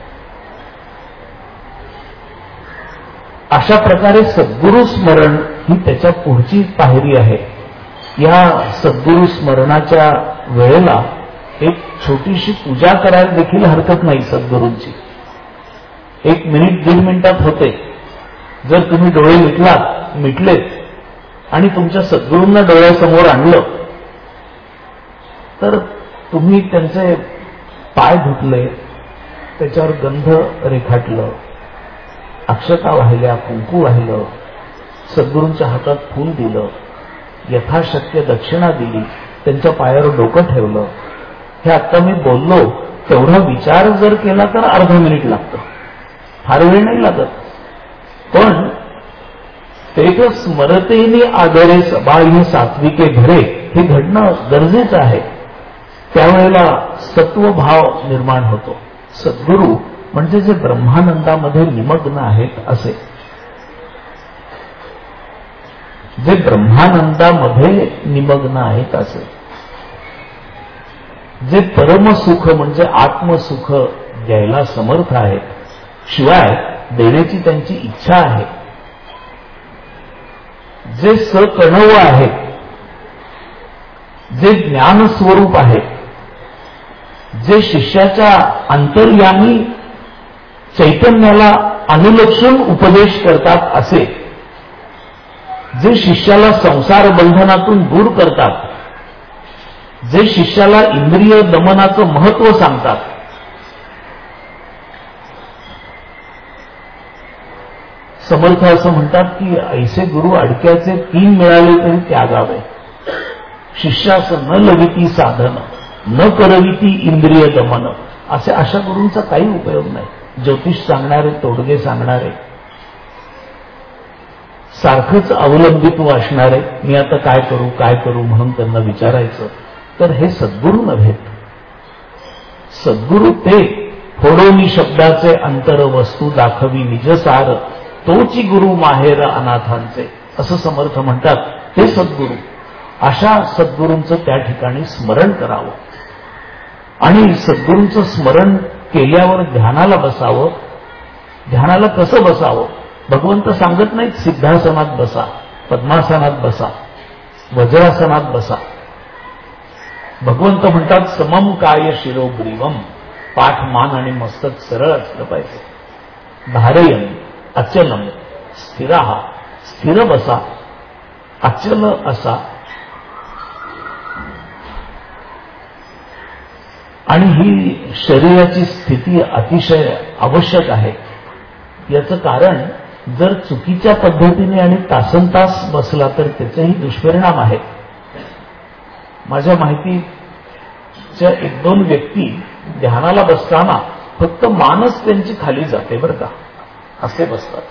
अशा प्रकारे सद्गुरु स्मरण ही त्याच्या पुढची पायरी आहे. या सद्गुरु स्मरणाच्या वेळेला एक छोटीशी पूजा करायला देखील हरकत नाही. सद्गुरूंची 1 मिनिट 1.5 मिनिटात होते. जर तुम्ही डोळे मिटलेत आणि तुमच्या सद्गुरूंना डोळ्यासमोर आणलं तर तुम्ही त्यांचे पाय धुतले, त्याच्यावर गंध रेखाटलं, अक्षता वाहिल्या, कुंकू वाहिलं, सद्गुरूंच्या हातात फूल दिलं, यथाशक्य दक्षिणा दिली, त्यांच्या पायावर डोकं ठेवलं. हे आता मी बोललो तेवढा विचार जर केला तर अर्धा मिनिट लागतं, फार वेळ नाही लागत. पण ते स्मरतेने आदरे सबाह्य सात्विके भरे हे घडणं गरजेचं आहे. त्यावेळेला सत्वभाव निर्माण होतो. सद्गुरू म्हणजे जे ब्रह्मानंदामध्ये निमग्न आहेत असे, जे ब्रह्मानंदामध्ये निमग्न आहेत असे, जे परमसुख म्हणजे आत्मसुख द्यायला समर्थ आहेत, शिवाय देण्याची त्यांची इच्छा आहे, जे सकणव आहेत, जे ज्ञानस्वरूप आहेत, जे शिष्याच्या अंतर्यामी चैतन्याला अनुलक्षून उपदेश करतात असे, जे शिष्याला संसार बंधनातून दूर करतात, जे शिष्याला इंद्रिय दमनाचं महत्व सांगतात, समर्थ असं म्हणतात की ऐसे गुरु अडक्याचे 3 मिळाले तरी त्यागावे. शिष्यास न लविती साधन, न करविती इंद्रिय दमन. अशा गुरूंचा काही उपयोग नाही. ज्योतिष सांगणारे, तोडगे सांगणारे, सारखंच अवलंबित्व असणारे, मी आता काय करू म्हणून त्यांना विचारायचं, तर हे सद्गुरू नव्हेत. सद्गुरू ते फोडोनी शब्दाचे अंतर वस्तू दाखवी निजसार, तोची गुरु माहेर अनाथांचे, असं समर्थ म्हणतात. ते सद्गुरू. अशा सद्गुरूंचं त्या ठिकाणी स्मरण करावं आणि सद्गुरूंचं स्मरण केल्यावर ध्यानाला बसावं. ध्यानाला कसं बसावं? भगवंत सांगत नाहीत सिद्धासनात बसा, पद्मासनात बसा, वज्रासनात बसा. भगवंत म्हणतात समम काय शिरोग्रीवम, पाठ, मान आणि मस्तक सरळ असलं पाहिजे. धारयन अचलम स्थिराहा, स्थिर बसा, अचल असा. आणि ही शरीराची स्थिती अतिशय आवश्यक आहे. याचं कारण जर चुकीच्या पद्धतीने आणि तासनतास बसला तर त्याचेही दुष्परिणाम आहेत. माझ्या माहितीच्या 1-2 व्यक्ती ध्यानाला बसताना फक्त मानच त्यांची खाली जाते बरं का, असे बसतात.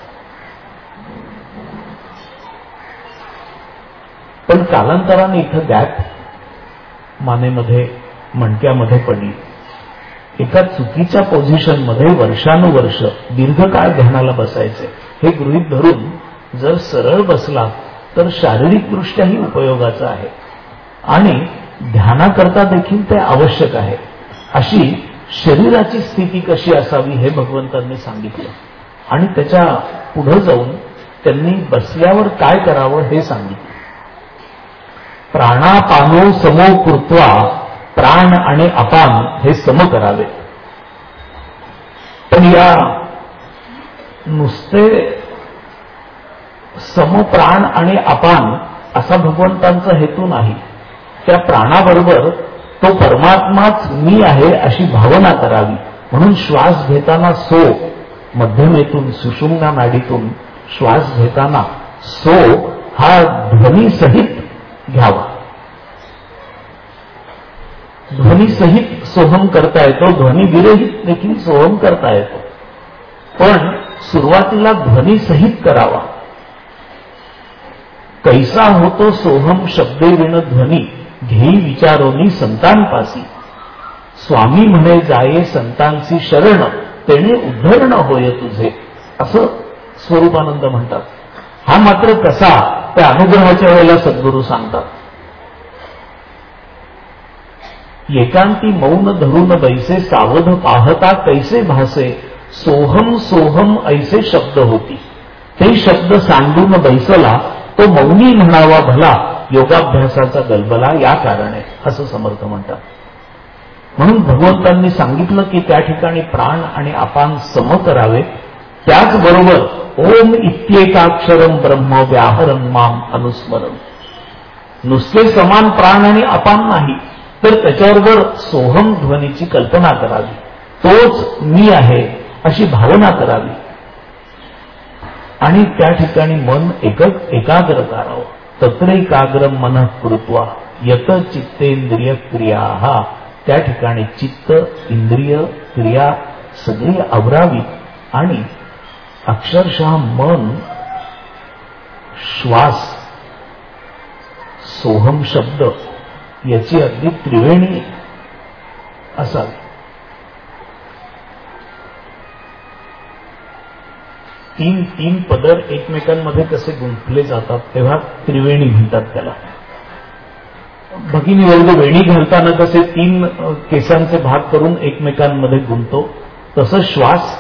पण कालांतराने इथं गॅप मानेमध्ये, मणक्यामध्ये पडली. एका चुकीच्या पोझिशनमध्ये वर्षानुवर्ष दीर्घकाळ ध्यानाला बसायचे हे गृहीत धरून जर सरळ बसला तर शारीरिकदृष्ट्याही उपयोगाचं आहे आणि ध्यानाकरता देखील ते आवश्यक आहे. अशी शरीराची स्थिती कशी असावी हे भगवंतांनी सांगितलं. आणि त्याच्या पुढे जाऊन त्यांनी बसल्यावर काय करावं हे सांगितलं. प्राणापानो समो कृत्वा, प्राण आणि अपान हे सम करावे. पण या नुसते समप्राण आणि अपान असा भगवंतांचा हेतू नाही. त्या प्राणाबरोबर तो परमात्माच मी आहे अशी भावना करावी. म्हणून श्वास घेताना सो, मध्यमेतून सुषुम्ना नाडीतून श्वास घेताना सो हा ध्वनीसहित घ्यावा. ध्वनीसहित सोहम करता येतो, ध्वनिविरहित देखील सोहम करता येतो. पण सुरुवातीला ध्वनीसहित करावा. कैसा होतो सोहम शब्दे विण ध्वनी, घेई विचारोनी संतांपासी. स्वामी म्हणे जाये संतांची शरण, तेणे उद्धरण होय तुझे, असं स्वरूपानंद म्हणतात. हा मात्र कसा, त्या अनुग्रहाच्या वेळेला सद्गुरू सांगतात. एकांती मौन धरून बैसे, सावध पाहता कैसे भासे, सोहम सोहम ऐसे शब्द होती. ते शब्द सांडून बैसला, तो मौनी म्हणावा भला, योगाभ्यासाचा गलबला या कारणे, असं समर्थ म्हणतात. म्हणून भगवंतांनी सांगितलं की त्या ठिकाणी प्राण आणि अपान सम करावे. त्याचबरोबर ओम इत्येकाक्षरम ब्रह्म व्याहरं माम अनुस्मरम, नुसते समान प्राण आणि अपान नाही, तर त्याच्याबरोबर सोहम ध्वनीची कल्पना करावी. तोच मी आहे अशी भावना करावी. आणि त्या ठिकाणी मन एकाग्र करावं. तत्रैकाग्रम मनः कृत्वा यत चित्तेंद्रिय क्रिया, त्या ठिकाणी चित्त, इंद्रिय, क्रिया सगळी आवरावी. आणि अक्षरशः मन, श्वास, सोहम शब्द याची अगदी त्रिवेणी असावी. तीन पदर एकमेकांमध्ये कसे गुंफले जातात तेव्हा त्रिवेणी म्हणतात त्याला. भगिनी वर्ग वेणी घालताना कसे 3 केसांचे भाग करून एकमेकांमध्ये गुंततो, तसं श्वास,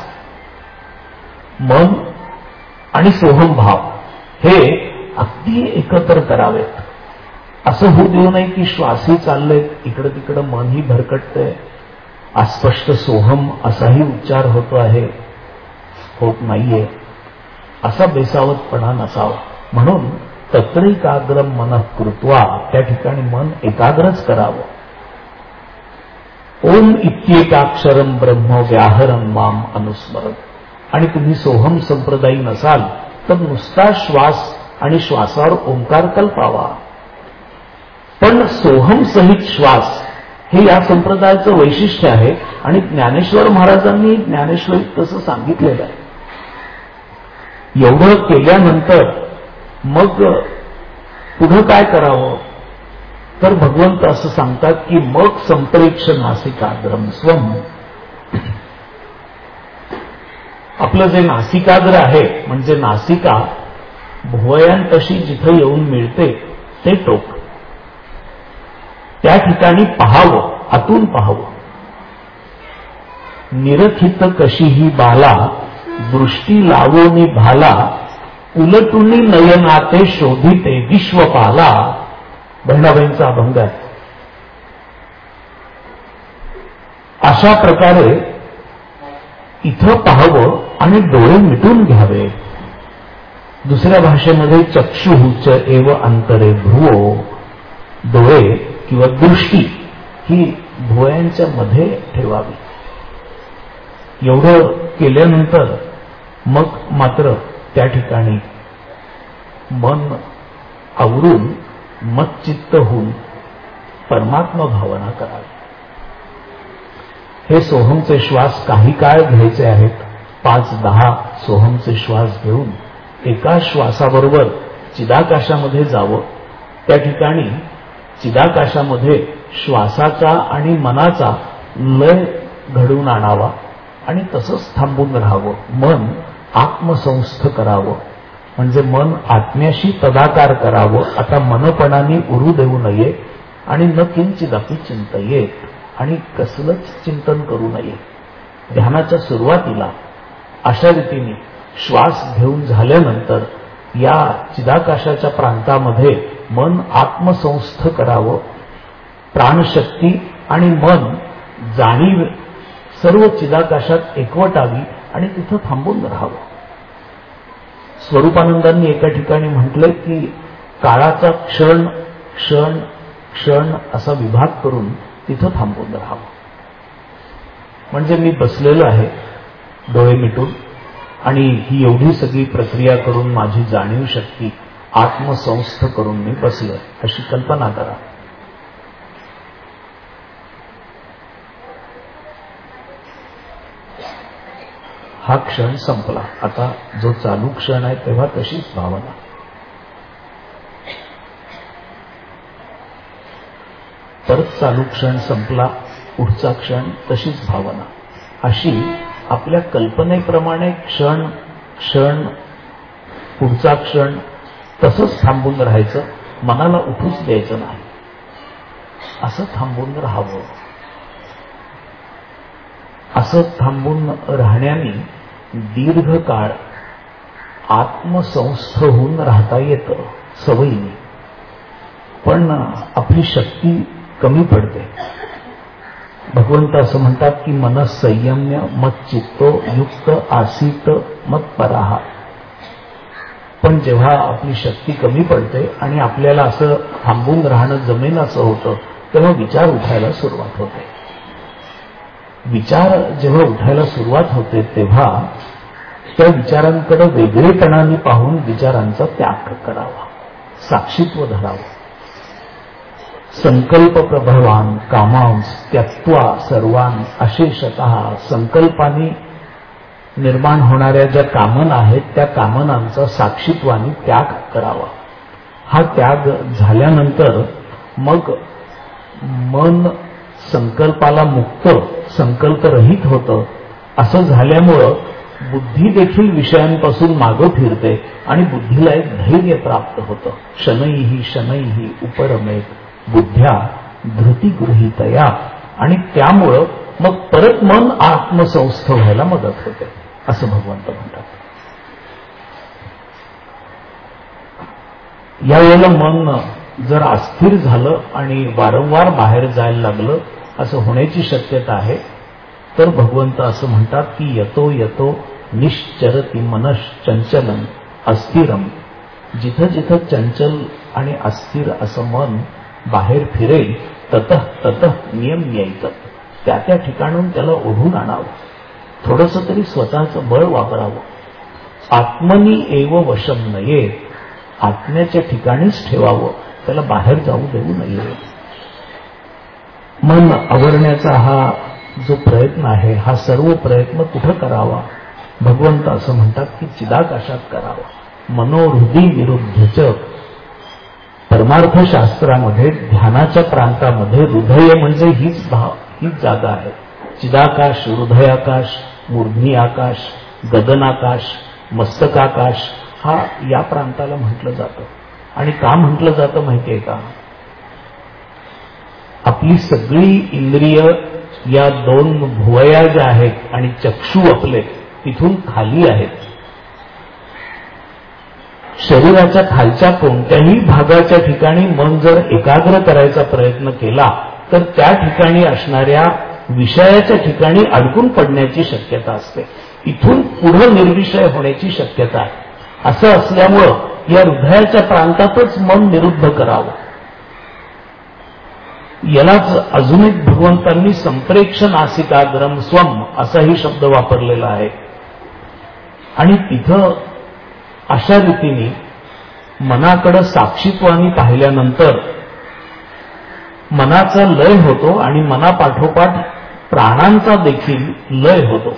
मन आणि सोहम भाव हे अगदी एकत्र करावेत. असं होऊ देऊ नये की श्वासही चाललेत, इकडं तिकडं मनही भरकटतंय, अस्पष्ट सोहम असाही उच्चार होतो आहे, होत नाहीये, असा बेसावतपणा नसावा. म्हणून तत्रैकाग्रम मनः कृत्वा, त्या ठिकाणी मन एकाग्रच करावं. ओम इत्येकाक्षरम ब्रह्म व्याहरं माम अनुस्मरं. आणि तुम्ही सोहम संप्रदायी नसाल तर नुसता श्वास आणि श्वासावर ओंकार कल्पावा. पण सोहम सहित श्वास हे या संप्रदायाचं वैशिष्ट्य आहे. आणि ज्ञानेश्वर महाराजांनी ज्ञानेश्वरीत तसं सांगितलेलं आहे. एवढं केल्यानंतर मग पुढं काय करावं, तर भगवंत असं सांगतात की मग संप्रेक्ष नासिकाग्रम स्वम. आपलं जे नासिकाग्र आहे म्हणजे नासिका भुवयांतशी जिथं येऊन मिळते ते टोक, त्या ठिकाणी पाहावं, आतून पाहावं. निरखित कशीही बाला, दृष्टी लावोनी भाला, उलटुनी नयनाते शोधिते विश्वपाला. बहिणाबाईंचा अभंग आहे. अशा प्रकारे इथं पाहावं आणि डोळे मिटून घ्यावे. दुसऱ्या भाषेमध्ये चक्षुच एव अंतरे भ्रुवो, डोळे किंवा दृष्टी ही भुवयांच्या मध्ये ठेवावी. एवढं केल्यानंतर मग मात्र त्या ठिकाणी मन आवरून मच्चित्त होऊन परमात्मा भावना करावी. हे सोहमचे श्वास काही काळ घ्यायचे आहेत. 5-10 सोहमचे श्वास घेऊन एका श्वासाबरोबर चिदाकाशामध्ये जावं. त्या ठिकाणी चिदाकाशामध्ये श्वासाचा आणि मनाचा लय घडवून आणावा आणि तसंच थांबून राहावं. मन आत्मसंस्थ करावं, म्हणजे मन आत्म्याशी तदाकार करावं. आता मनपणाने उरू देऊ नये आणि न किंचिदपि चिंतयेत, आणि कसलंच चिंतन करू नये. ध्यानाच्या सुरुवातीला अशा रीतीने श्वास घेऊन झाल्यानंतर या चिदाकाशाच्या प्रांतामध्ये मन आत्मसंस्थ करावं, प्राणशक्ती आणि मन जाणीव सर्व चिदाकाशात एकवटावी आणि तिथं थांबून राहावं. स्वरूपानंदांनी एका ठिकाणी म्हटलंय की काळाचा क्षण क्षण क्षण असा विभाग करून तिथं थांबून राहावं. म्हणजे मी बसलेलो आहे डोळे मिटून आणि ही एवढी सगळी प्रक्रिया करून माझी जाणीव शक्ती आत्मसंस्थ करून मी बसलोय अशी कल्पना करा. हा क्षण संपला. आता जो चालू क्षण आहे तेव्हा तशीच भावना. परत चालू क्षण संपला, पुढचा क्षण तशीच भावना. अशी आपल्या कल्पनेप्रमाणे क्षण क्षण पुढचा क्षण तसंच थांबून राहायचं, मनाला उठूच द्यायचं नाही. असं थांबून राहावं. असं थांबून राहण्याने दीर्घकाळ आत्मसंस्थ होऊन राहता येतं सवयीने. पण आपली शक्ती कमी पडते. भगवंत असं म्हणतात की मन संयम्य मत चित्तो युक्त आसीत मत पराहा. पण जेव्हा आपली शक्ती कमी पडते आणि आपल्याला असं थांबून राहणं जमेन असं होतं, तेव्हा विचार उठायला सुरुवात होते. विचार जेव्हा उठायला सुरुवात होते तेव्हा त्या विचारांकडे वेगळेपणाने पाहून विचारांचा त्याग करावा, साक्षीत्व धरावं. संकल्प प्रभवान कामांस त्यक्त्वा सर्वान अशेषतः. संकल्पांनी निर्माण होणाऱ्या ज्या कामना आहेत त्या कामनांचा साक्षीत्वाने त्याग करावा. हा त्याग झाल्यानंतर मग मन संकल्पाला मुक्त, संकल्परहित होतं. असं झाल्यामुळं बुद्धी देखील विषयांपासून मागं फिरते आणि बुद्धीला एक धैर्य प्राप्त होतं. शनैहि शनैहि उपरमेत बुद्ध्या धृतिगृहीतया. आणि त्यामुळं मग परत मन आत्मसंस्थ व्हायला मदत होते असं भगवंत म्हणतात. यावेळेला मन जर अस्थिर झालं आणि वारंवार बाहेर जायला लागलं असं होण्याची शक्यता आहे, तर भगवंत असं म्हणतात की यतो यतो निश्चरति मनश्चंचलम अस्थिरम. जिथं जिथं चंचल आणि अस्थिर असं मन बाहेर फिरेल ततः ततः नियम यायचं. त्या त्या ठिकाणून त्याला ओढून आणावं. थोडंसं तरी स्वतःचं बळ वापरावं. आत्मनी एव वशम नये. आत्म्याच्या ठिकाणीच ठेवावं, त्याला बाहेर जाऊ देऊ नये. मन आवरण्याचा हा जो प्रयत्न आहे, हा सर्व प्रयत्न कुठं करावा? भगवंत असं म्हणतात की चिदाकाशात करावा. मनोहृदी विरुद्धच. परमार्थशास्त्रामध्ये ध्यानाच्या प्रांतामध्ये हृदय म्हणजे हीच जागा आहे. चिदाकाश, हृदयाकाश, मूर्ध्नी आकाश, गगनाकाश, मस्तकाकाश हा या प्रांताला म्हटलं जातं. आणि का म्हटलं जातं माहितीये का? आपली सगळी इंद्रिय या दोन भुवया ज्या आहेत आणि चक्षु आपले तिथून खाली आहेत. शरीराच्या खालच्या कोणत्याही भागाच्या ठिकाणी मन जर एकाग्र करायचा प्रयत्न केला तर त्या ठिकाणी असणाऱ्या विषयाच्या ठिकाणी अडकून पडण्याची शक्यता असते. इथून पुढे निर्विषय होण्याची शक्यता आहे. असं असल्यामुळं या हृदयाच्या प्रांतातच मन निरुद्ध करावं. यालाच अजून एक भगवंतांनी संप्रेक्ष नासिकाग्रम स्वम असाही शब्द वापरलेला आहे. आणि तिथं अशा रीतीने मनाकडे साक्षीत्वाने पाहिल्यानंतर मनाचा लय होतो आणि मनापाठोपाठ प्राणांचा देखील लय होतो.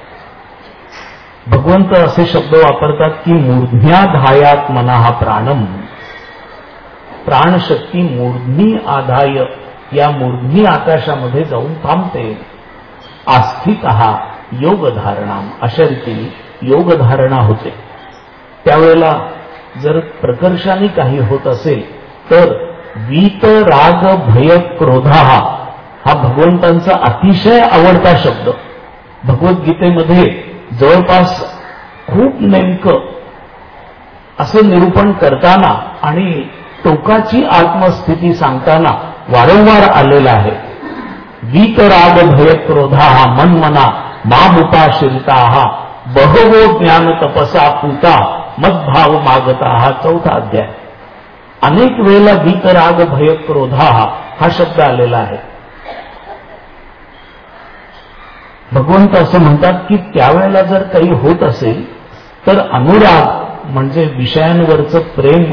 भगवंत असे शब्द वापरतात की मूर्ध्याधायात मनाहा प्राणम. प्राणशक्ती मूर्ध्नी आधाय या मूर्ध्नी आकाशामध्ये जाऊन थांबते. आस्थितः योगधारणा. अशा रीतीने योगधारणा होते. त्यावेळेला जर प्रकर्षाने काही होत असेल तर वीत राग भय क्रोधा हा भगवंतांचा अतिशय आवडता शब्द. भगवद्गीतेमध्ये जवळपास खूप नेमकं असं निरूपण करताना आणि टोकाची आत्मस्थिती सांगताना वारंवार आलेला आहे. वीतराग भय क्रोधा मनमना मामुपाश्रिता बहवो ज्ञान तपसा पूता मद्भाव मागता. हा 4था अध्याय. अनेक वेळेला वीतराग भय क्रोधा हा शब्द आलेला आहे. भगवंत असं म्हणतात की त्यावेळेला जर काही होत असेल तर अनुराग म्हणजे विषयांवरचं प्रेम,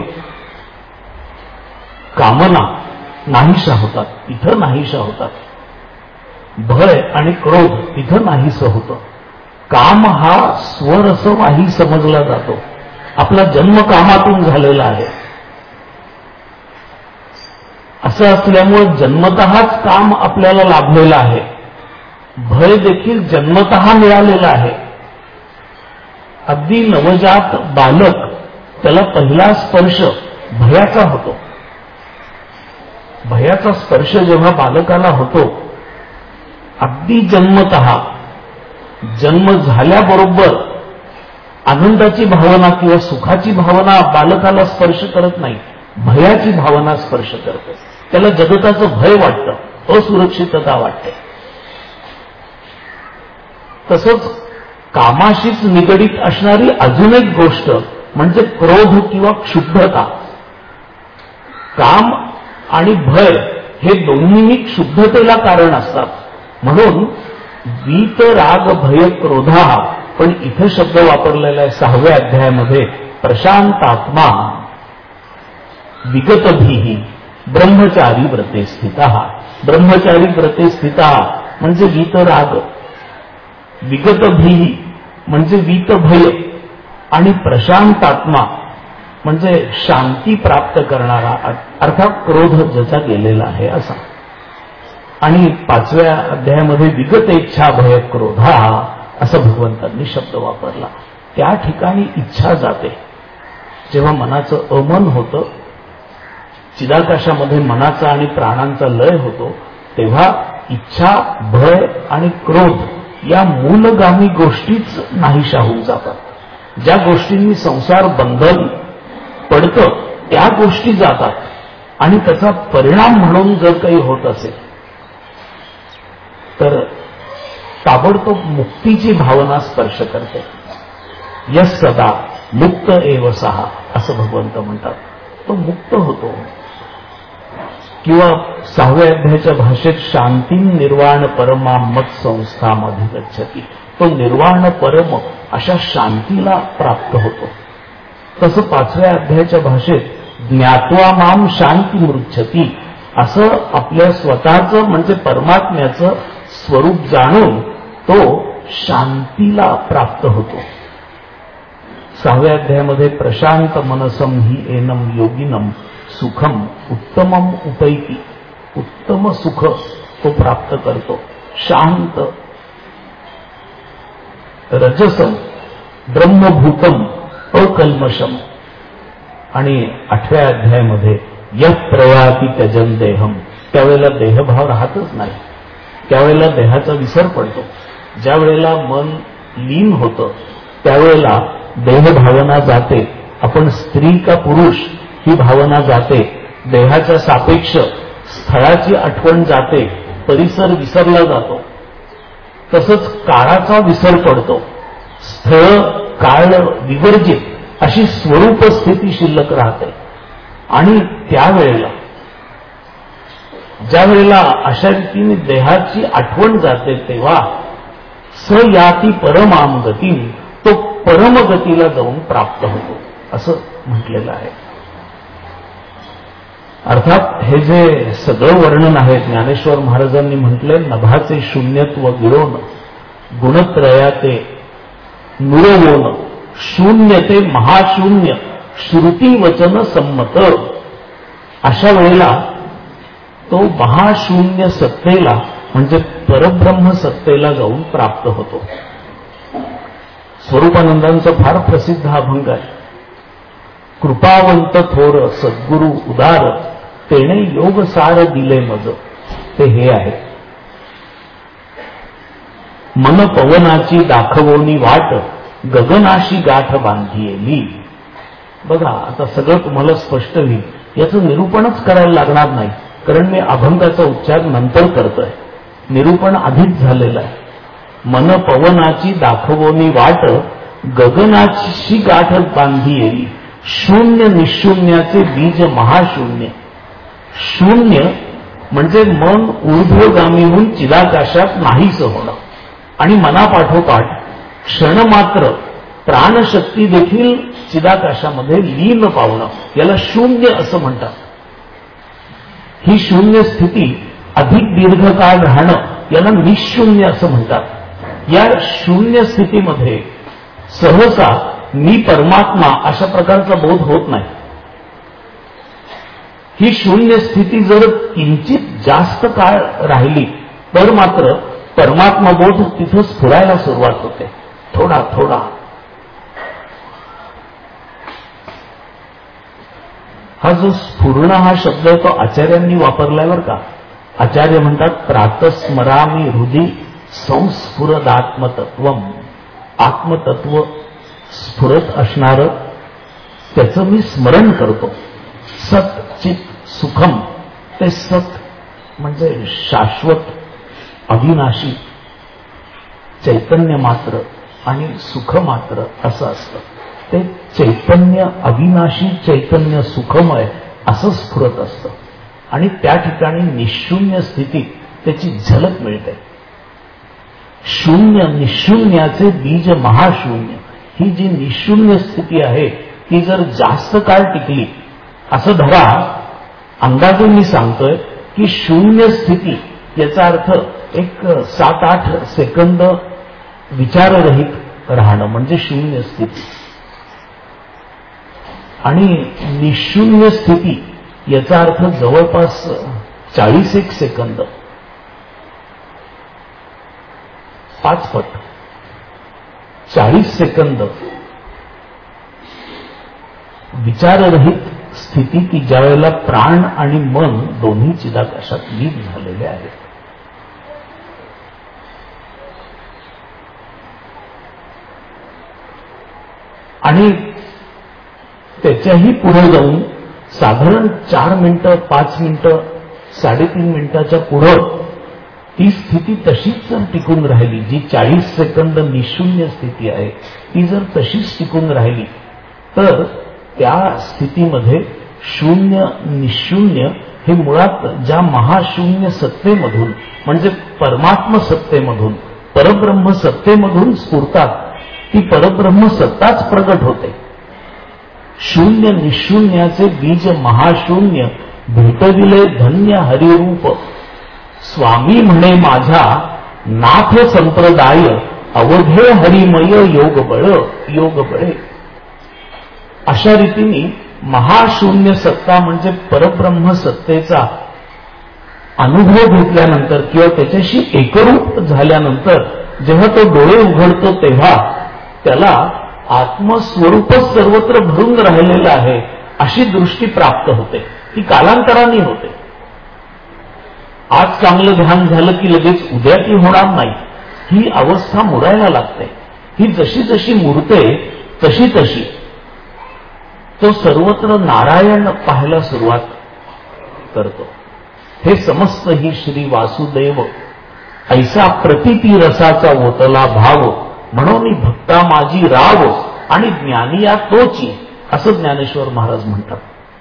कामना नाहीशा होतात, इथं नाहीशा होतात. भय आणि क्रोध इथं नाहीसं होतं. काम हा स्वरसवाही समजला जातो. आपला जन्म कामातून झालेला आहे. असं असल्यामुळे जन्मतःच काम आपल्याला लाभलेलं आहे. भय देखील जन्मतः मिळालेला आहे. अगदी नवजात बालक, त्याला पहिला स्पर्श भयाचा होतो. भयाचा स्पर्श जेव्हा बालकाला होतो, अगदी जन्मतः, जन्म झाल्याबरोबर आनंदाची भावना किंवा सुखाची भावना बालकाला स्पर्श करत नाही, भयाची भावना स्पर्श करते. त्याला जगताचं भय वाटतं, असुरक्षितता वाटते. तसंच कामाशीच निगडीत असणारी अजून एक गोष्ट म्हणजे क्रोध किंवा क्षुब्धता. काम आणि भय हे दोन्हीही क्षुब्धतेला कारण असतात. म्हणून वीत राग भय क्रोधा, पण इथं शब्द वापरलेला आहे 6व्या अध्यायामध्ये, प्रशांतात्मा विगतभीही ब्रह्मचारी व्रते स्थिता. ब्रह्मचारी व्रते स्थिता म्हणजे वीतराग, विगतभीही म्हणजे वीतभय, आणि प्रशांतात्मा म्हणजे शांती प्राप्त करणारा, अर्थात क्रोध ज्याचा गेलेला आहे असा. आणि 5व्या अध्यायामध्ये विगतेच्छा भय क्रोधा असं भगवंतांनी शब्द वापरला. त्या ठिकाणी इच्छा जाते. जेव्हा मनाचं अमन होतं, चिदाकाशामध्ये मनाचा आणि प्राणांचा लय होतो, तेव्हा इच्छा, भय आणि क्रोध या मूलगामी गोष्टीच नाहीशा होऊन जातात. ज्या गोष्टींनी संसार बंधन पडतं त्या गोष्टी जातात. आणि त्याचा परिणाम म्हणून जर काही होत असेल तर ताबडतोब मुक्तीची भावना स्पर्श करते. यस सदा मुक्त एव सहा असं भगवंत म्हणतात. तो मुक्त होतो. किंवा 6व्या अध्यायाच्या भाषेत शांती निर्वाण परमा मत संस्थामध्ये गच्छती. तो निर्वाण परम अशा शांतीला प्राप्त होतो. तसं 5व्या अध्यायाच्या भाषेत ज्ञात्वा माम शांती मृच्छती, असं आपल्या स्वतःचं म्हणजे परमात्म्याचं स्वरूप जाणून तो शांतीला प्राप्त होतो. 6व्या अध्यायामध्ये प्रशांत मनसम हि एनम योगिनम सुखम उत्तमम उपैती, उत्तम सुख तो प्राप्त करतो. शांत रजसम ब्रह्मभूतम अकल्मषम. आणि 8व्या अध्यायामध्ये यः प्रयाति त्यजन देहम, त्यावेळेला देहभाव राहतच नाही. त्यावेळेला देहाचा विसर पडतो. ज्या वेळेला मन लीन होतं त्यावेळेला देहभावना जाते. आपण स्त्री का पुरुष ही भावना जाते. देहाच्या सापेक्ष स्थळाची आठवण जाते. परिसर विसरला जातो. तसंच काळाचा विसर पडतो. स्थळ काळ विवर्जित अशी स्वरूप स्थिती शिल्लक राहते. आणि त्यावेळेला ज्या वेळेला अशा रीतीने देहाची आठवण जाते तेव्हा स याती परमाम गती, तो परमगतीला जाऊन प्राप्त होतो असं म्हटलेलं आहे. अर्थात हे जे सगळं वर्णन आहे ज्ञानेश्वर महाराजांनी म्हटले, नभाचे शून्यत्व गिळोन गुणत्रयाते नुरवोन शून्य ते महाशून्य श्रुती वचन संमत. अशा वेळेला तो महाशून्य सत्तेला म्हणजे परब्रह्म सत्तेला जाऊन प्राप्त होतो. स्वरूपानंदांचा फार प्रसिद्ध अभंग आहे. कृपावंत थोर सद्गुरु उदार तेने योग सार दिले मज. ते हे आहे, मन पवनाची दाखवोनी वाट गगनाशी गाठ बांधियेली. बघा आता सगळं तुम्हाला स्पष्ट होईल. याचं निरूपणच करायला लागणार नाही, कारण मी अभंगाचा उच्चार नंतर करतोय. निरूपण आधीच झालेलं आहे. मन पवनाची दाखवोनी वाट, गगनाची गाठ बांधी येईल. शून्य निशून्याचे बीज महाशून्य. शून्य म्हणजे मन ऊर्ध्वगामीहून चिदाकाशात नाहीस होणं, आणि मनापाठोपाठ क्षणमात्र प्राणशक्ती देखील चिदाकाशामध्ये लीन पावणं, याला शून्य असं म्हणतात. ही शून्य स्थिती अधिक दीर्घकाळ राहणं, याला निशून्य असं म्हणतात. या शून्य स्थितीमध्ये सहसा मी परमात्मा अशा प्रकारचा बोध होत नाही. ही शून्य स्थिती जर किंचित जास्त काळ राहिली तर मात्र परमात्मा बोध तिथं स्फुरायला सुरुवात होते, थोडा थोडा. हा जो स्फुरण हा शब्द आहे तो आचार्यांनी वापरलाय बरं का. आचार्य म्हणतात प्रातस्मरामी हृदि संस्फुरदात्मतत्वम. आत्मतत्व स्फुरत असणारं त्याचं मी स्मरण करतो. सत चित सुखम. ते सत म्हणजे शाश्वत अविनाशी चैतन्य मात्र आणि सुख मात्र असं असतं. ते चैतन्य अविनाशी चैतन्य सुखमय असं स्फुरत असतं, आणि त्या ठिकाणी निशून्य स्थितीत त्याची झलक मिळते. शून्य निशून्याचे बीज महाशून्य. ही जी निशून्य स्थिती आहे ती जर जास्त काळ टिकली, असं धरा, अंदाजे मी सांगतोय की शून्य स्थिती याचा अर्थ एक 7-8 सेकंद विचाररहित राहणं म्हणजे शून्य स्थिती, आणि निशून्य स्थिती याचा अर्थ जवळपास 41 सेकंद, 5 पट 40 सेकंद विचाररहित स्थिती की ज्या वेळेला प्राण आणि मन दोन्ही चिदाकाशात लीन झालेले आहेत. आणि त्याच्याही पुढे जाऊन साधारण 4 मिनिटं 5 मिनिटं 3.5 मिनिटाच्या पुढं ती स्थिती तशीच जर टिकून राहिली, जी 40 सेकंद निशून्य स्थिती आहे ती जर तशीच टिकून राहिली, तर त्या स्थितीमध्ये शून्य निशून्य हे मुळात ज्या महाशून्य सत्तेमधून म्हणजे परमात्म सत्तेमधून परब्रह्म सत्तेमधून स्फुरतात, ती परब्रह्म सत्ताच प्रगट होते. शून्य निशून्याचे बीज महाशून्य भेटविले धन्य हरिरूप. स्वामी म्हणे माझा नाथ संप्रदाय अवघे हरिमय योग बळे. अशा रीतीने महाशून्य सत्ता म्हणजे परब्रह्म सत्तेचा अनुभव घेतल्यानंतर किंवा त्याच्याशी एकरूप झाल्यानंतर जेव्हा तो डोळे उघडतो तेव्हा त्याला आत्मस्वरूपच सर्वत्र भरून राहिलेलं आहे अशी दृष्टी प्राप्त होते. ती कालांतराने होते. आज चांगलं ध्यान झालं की लगेच उद्या ती होणार नाही. ही अवस्था मुरायला लागते. ही जशी जशी मुरते तशी तशी तो सर्वत्र नारायण पाहायला सुरुवात करतो. हे समस्त ही श्री वासुदेव ऐसा प्रतिती रसाचा ओतला भाव, म्हणून भक्ता माझी राव आणि ज्ञानिया तोची, असं ज्ञानेश्वर महाराज म्हणतात.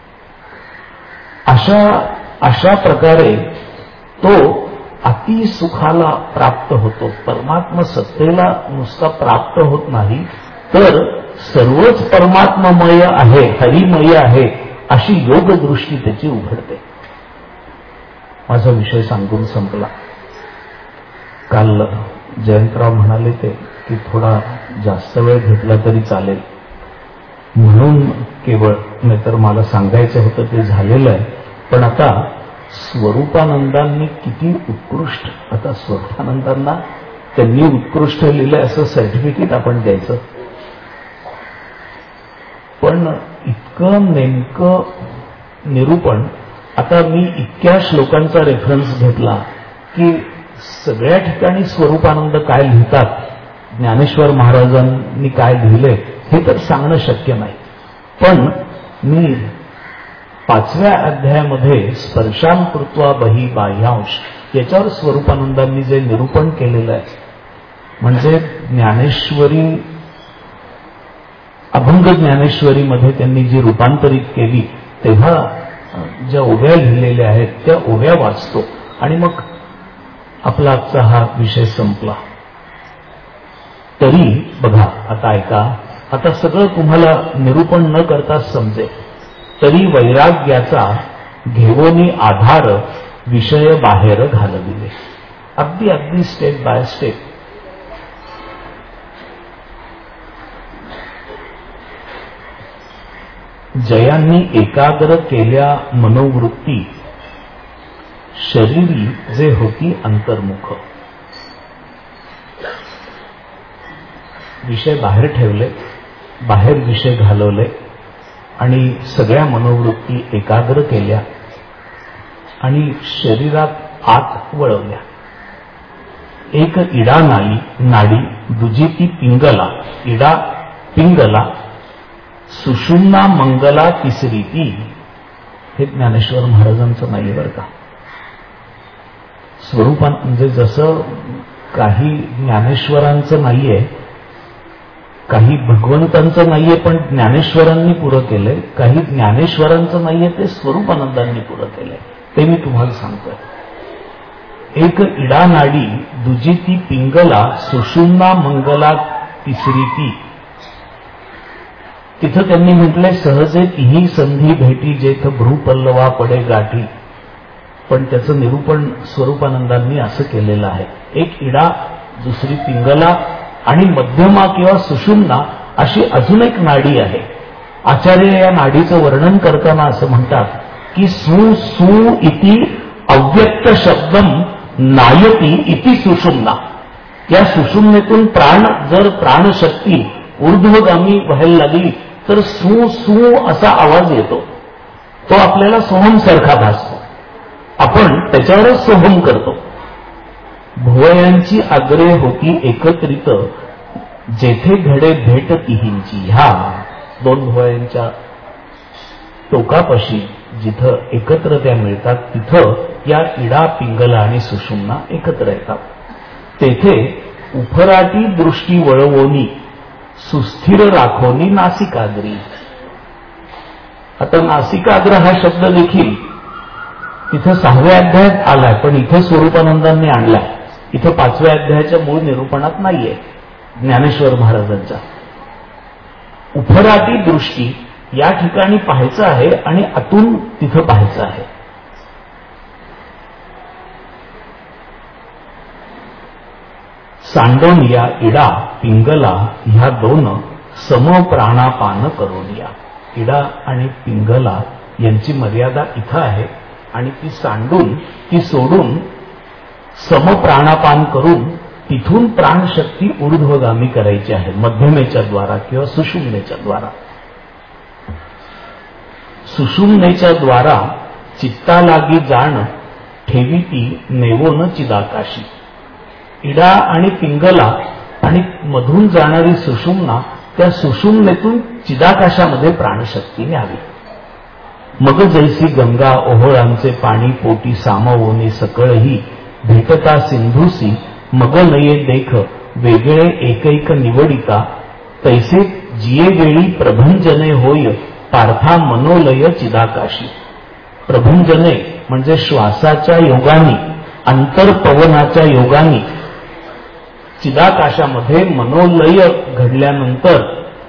अशा प्रकारे तो अतिसुखाला प्राप्त होतो. परमात्मा सत्तेला नुसता प्राप्त होत नाही, तर सर्वच परमात्ममय आहे, हरिमय आहे अशी योगदृष्टी त्याची उघडते. माझा विषय सांगून संपला. काल जयंतराव म्हणाले ते की थोडा जास्त वेळ घेतला तरी चालेल म्हणून केवळ, नाहीतर मला सांगायचं होतं ते झालेलं आहे. पण आता स्वरूपानंदांनी किती उत्कृष्ट, आता स्वरूपानंदांना त्यांनी उत्कृष्ट लिहिलंय असं सर्टिफिकेट आपण द्यायचं, पण इतकं नेमकं निरूपण. आता मी इतक्या श्लोकांचा रेफरन्स घेतला की सगळ्या ठिकाणी स्वरूपानंद काय लिहितात, ज्ञानेश्वर महाराजांनी काय लिहिले हे तर सांगणं शक्य नाही. पण मी 5व्या अध्यायामध्ये स्पर्शां कृत्वा बही बाह्यांश याच्यावर स्वरूपानंदांनी जे निरूपण केलेलं आहे, म्हणजे ज्ञानेश्वरी, अभंग ज्ञानेश्वरीमध्ये त्यांनी जी रूपांतरित केली, तेव्हा ज्या ओव्या लिहिलेल्या आहेत त्या ओव्या वाचतो आणि मग आपला आजचा हा विषय संपला. तरी बघा, आता ऐका, आता सगळं तुम्हाला निरूपण न करता समजेल. तरी वैराग्याचा घेवोनी आधार विषय बाहेर घालविले. अगदी अगदी स्टेप बाय स्टेप. जयांनी एकाग्र केल्या मनोवृत्ती शरीरी जे होती अंतर्मुख. विषय बाहेर ठेवले, बाहेर विषय घालवले आणि सगळ्या मनोवृत्ती एकाग्र केल्या आणि शरीरात आत वळवल्या. एक इडा नाडी, दुजी ती पिंगला, इडा पिंगला, सुषुम्ना मंगला तिसरी ती. हे ज्ञानेश्वर महाराजांचं नाही बरं का. स्वरूपान म्हणजे जसं काही ज्ञानेश्वरांचं नाहीये, काही भगवंतांचं नाहीये, पण ज्ञानेश्वरांनी पुरं केलंय. काही ज्ञानेश्वरांचं नाहीये, ते स्वरूपानंदांनी पुरं केलंय. ते मी तुम्हाला सांगतोय. एक इडा नाडी, दुजी ती पिंगला, सुषुम्ना मंगला तिसरी ती. तिथं त्यांनी म्हटलंय, सहजे तिही संधी भेटी जेथ भ्रूपल्लवा पडे गाठी. पण त्याचं निरूपण स्वरूपानंदांनी असं केलेलं आहे. एक इडा, दुसरी पिंगला आणि मध्यमा किंवा सुषुम्ना अशी अजून एक नाडी आहे. आचार्य या नाडीचं वर्णन करताना असं म्हणतात की सु सु इति अव्यक्त शब्दम नायती इति सुषुम्ना. या सुषुम्नेतून प्राण, जर प्राणशक्ती ऊर्ध्वगामी व्हायला लागली तर सु सु असा आवाज येतो. तो आपल्याला सोहम सारखा भासतो. आपण त्याच्यावरच सोहम करतो. भुवयांची आग्रे होती एकत्रित जेथे घडे भेट तिहींची. ह्या दोन भुवयांच्या टोकापाशी जिथं एकत्र त्या मिळतात, तिथं या इडा, पिंगला आणि सुषुम्ना एकत्र येतात. तेथे उफराटी दृष्टी वळवोनी सुस्थिर राखोनी नासिकाग्री. आता नासिकाग्र हा शब्द देखील तिथं 6व्या अध्यायात आलाय, पण इथं स्वरूपानंदांनी आणलाय. इथं 5व्या अध्यायाच्या मूळ निरूपणात नाहीये ज्ञानेश्वर महाराजांच्या. उफराटी दृष्टी या ठिकाणी पाहायचं आहे आणि आतून तिथं पाहायचं आहे. सांडोन या इडा, पिंगला ह्या दोन समप्राणापान करून या. इडा आणि पिंगला यांची मर्यादा इथं आहे आणि ती सांडून, ती सोडून समप्राणापान करून तिथून प्राणशक्ती ऊर्ध्वगामी करायची आहे, मध्यमेच्या द्वारा किंवा सुषुम्नेच्या द्वारा. सुषुम्नेच्या द्वारा चित्तालागी जाण ठेवी ती नेवोन चिदाकाशी. इडा आणि पिंगला आणि मधून जाणारी सुषुम्ना, त्या सुषुम्नेतून चिदाकाशामध्ये प्राणशक्ती न्यावी. मग जैसी गंगा ओहोळांचे पाणी पोटी सामवोनी सकळही भेटता सिंधूसी. मग नये देख वेगळे एकैक निवडिता तैसे जिये वेळी प्रभंजने होय पार्था मनोलय चिदाकाशी. प्रभंजने म्हणजे श्वासाच्या योगानी, अंतरपवनाच्या योगानी चिदाकाशामध्ये मनोलय घडल्यानंतर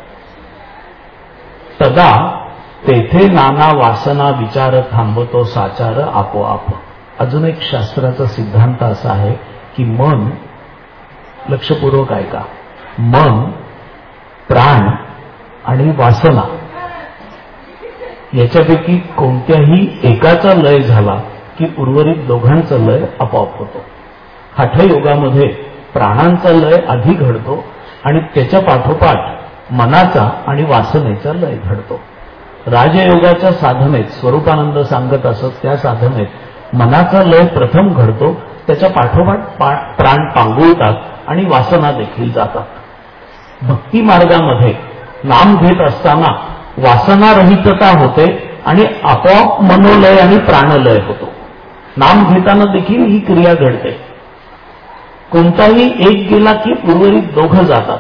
तदा तेथे नाना वासना विचार थांबतो साचार आपोआप. अजून एक शास्त्राचा सिद्धांत असा आहे की मन, लक्षपूर्वक ऐका, मन, प्राण आणि वासना याच्यापैकी कोणत्याही एकाचा लय झाला की उर्वरित दोघांचा लय आपोआप होतो. हठयोगामध्ये प्राणांचा लय आधी घडतो आणि त्याच्या पाठोपाठ मनाचा आणि वासनेचा लय घडतो. राजयोगाच्या साधनेत स्वरूपानंद सांगत असत, त्या साधनेत मनाचा लय प्रथम घडतो, त्याच्या पाठोपाठ प्राण पांगुळतात आणि वासना देखील जातात. भक्ती मार्गामध्ये नाम घेत असताना वासनारहितता होते आणि आपोआप मनोलय आणि प्राणलय होतो. नाम घेताना देखील ही क्रिया घडते. कोणताही एक गेला की उर्वरित दोघं जातात.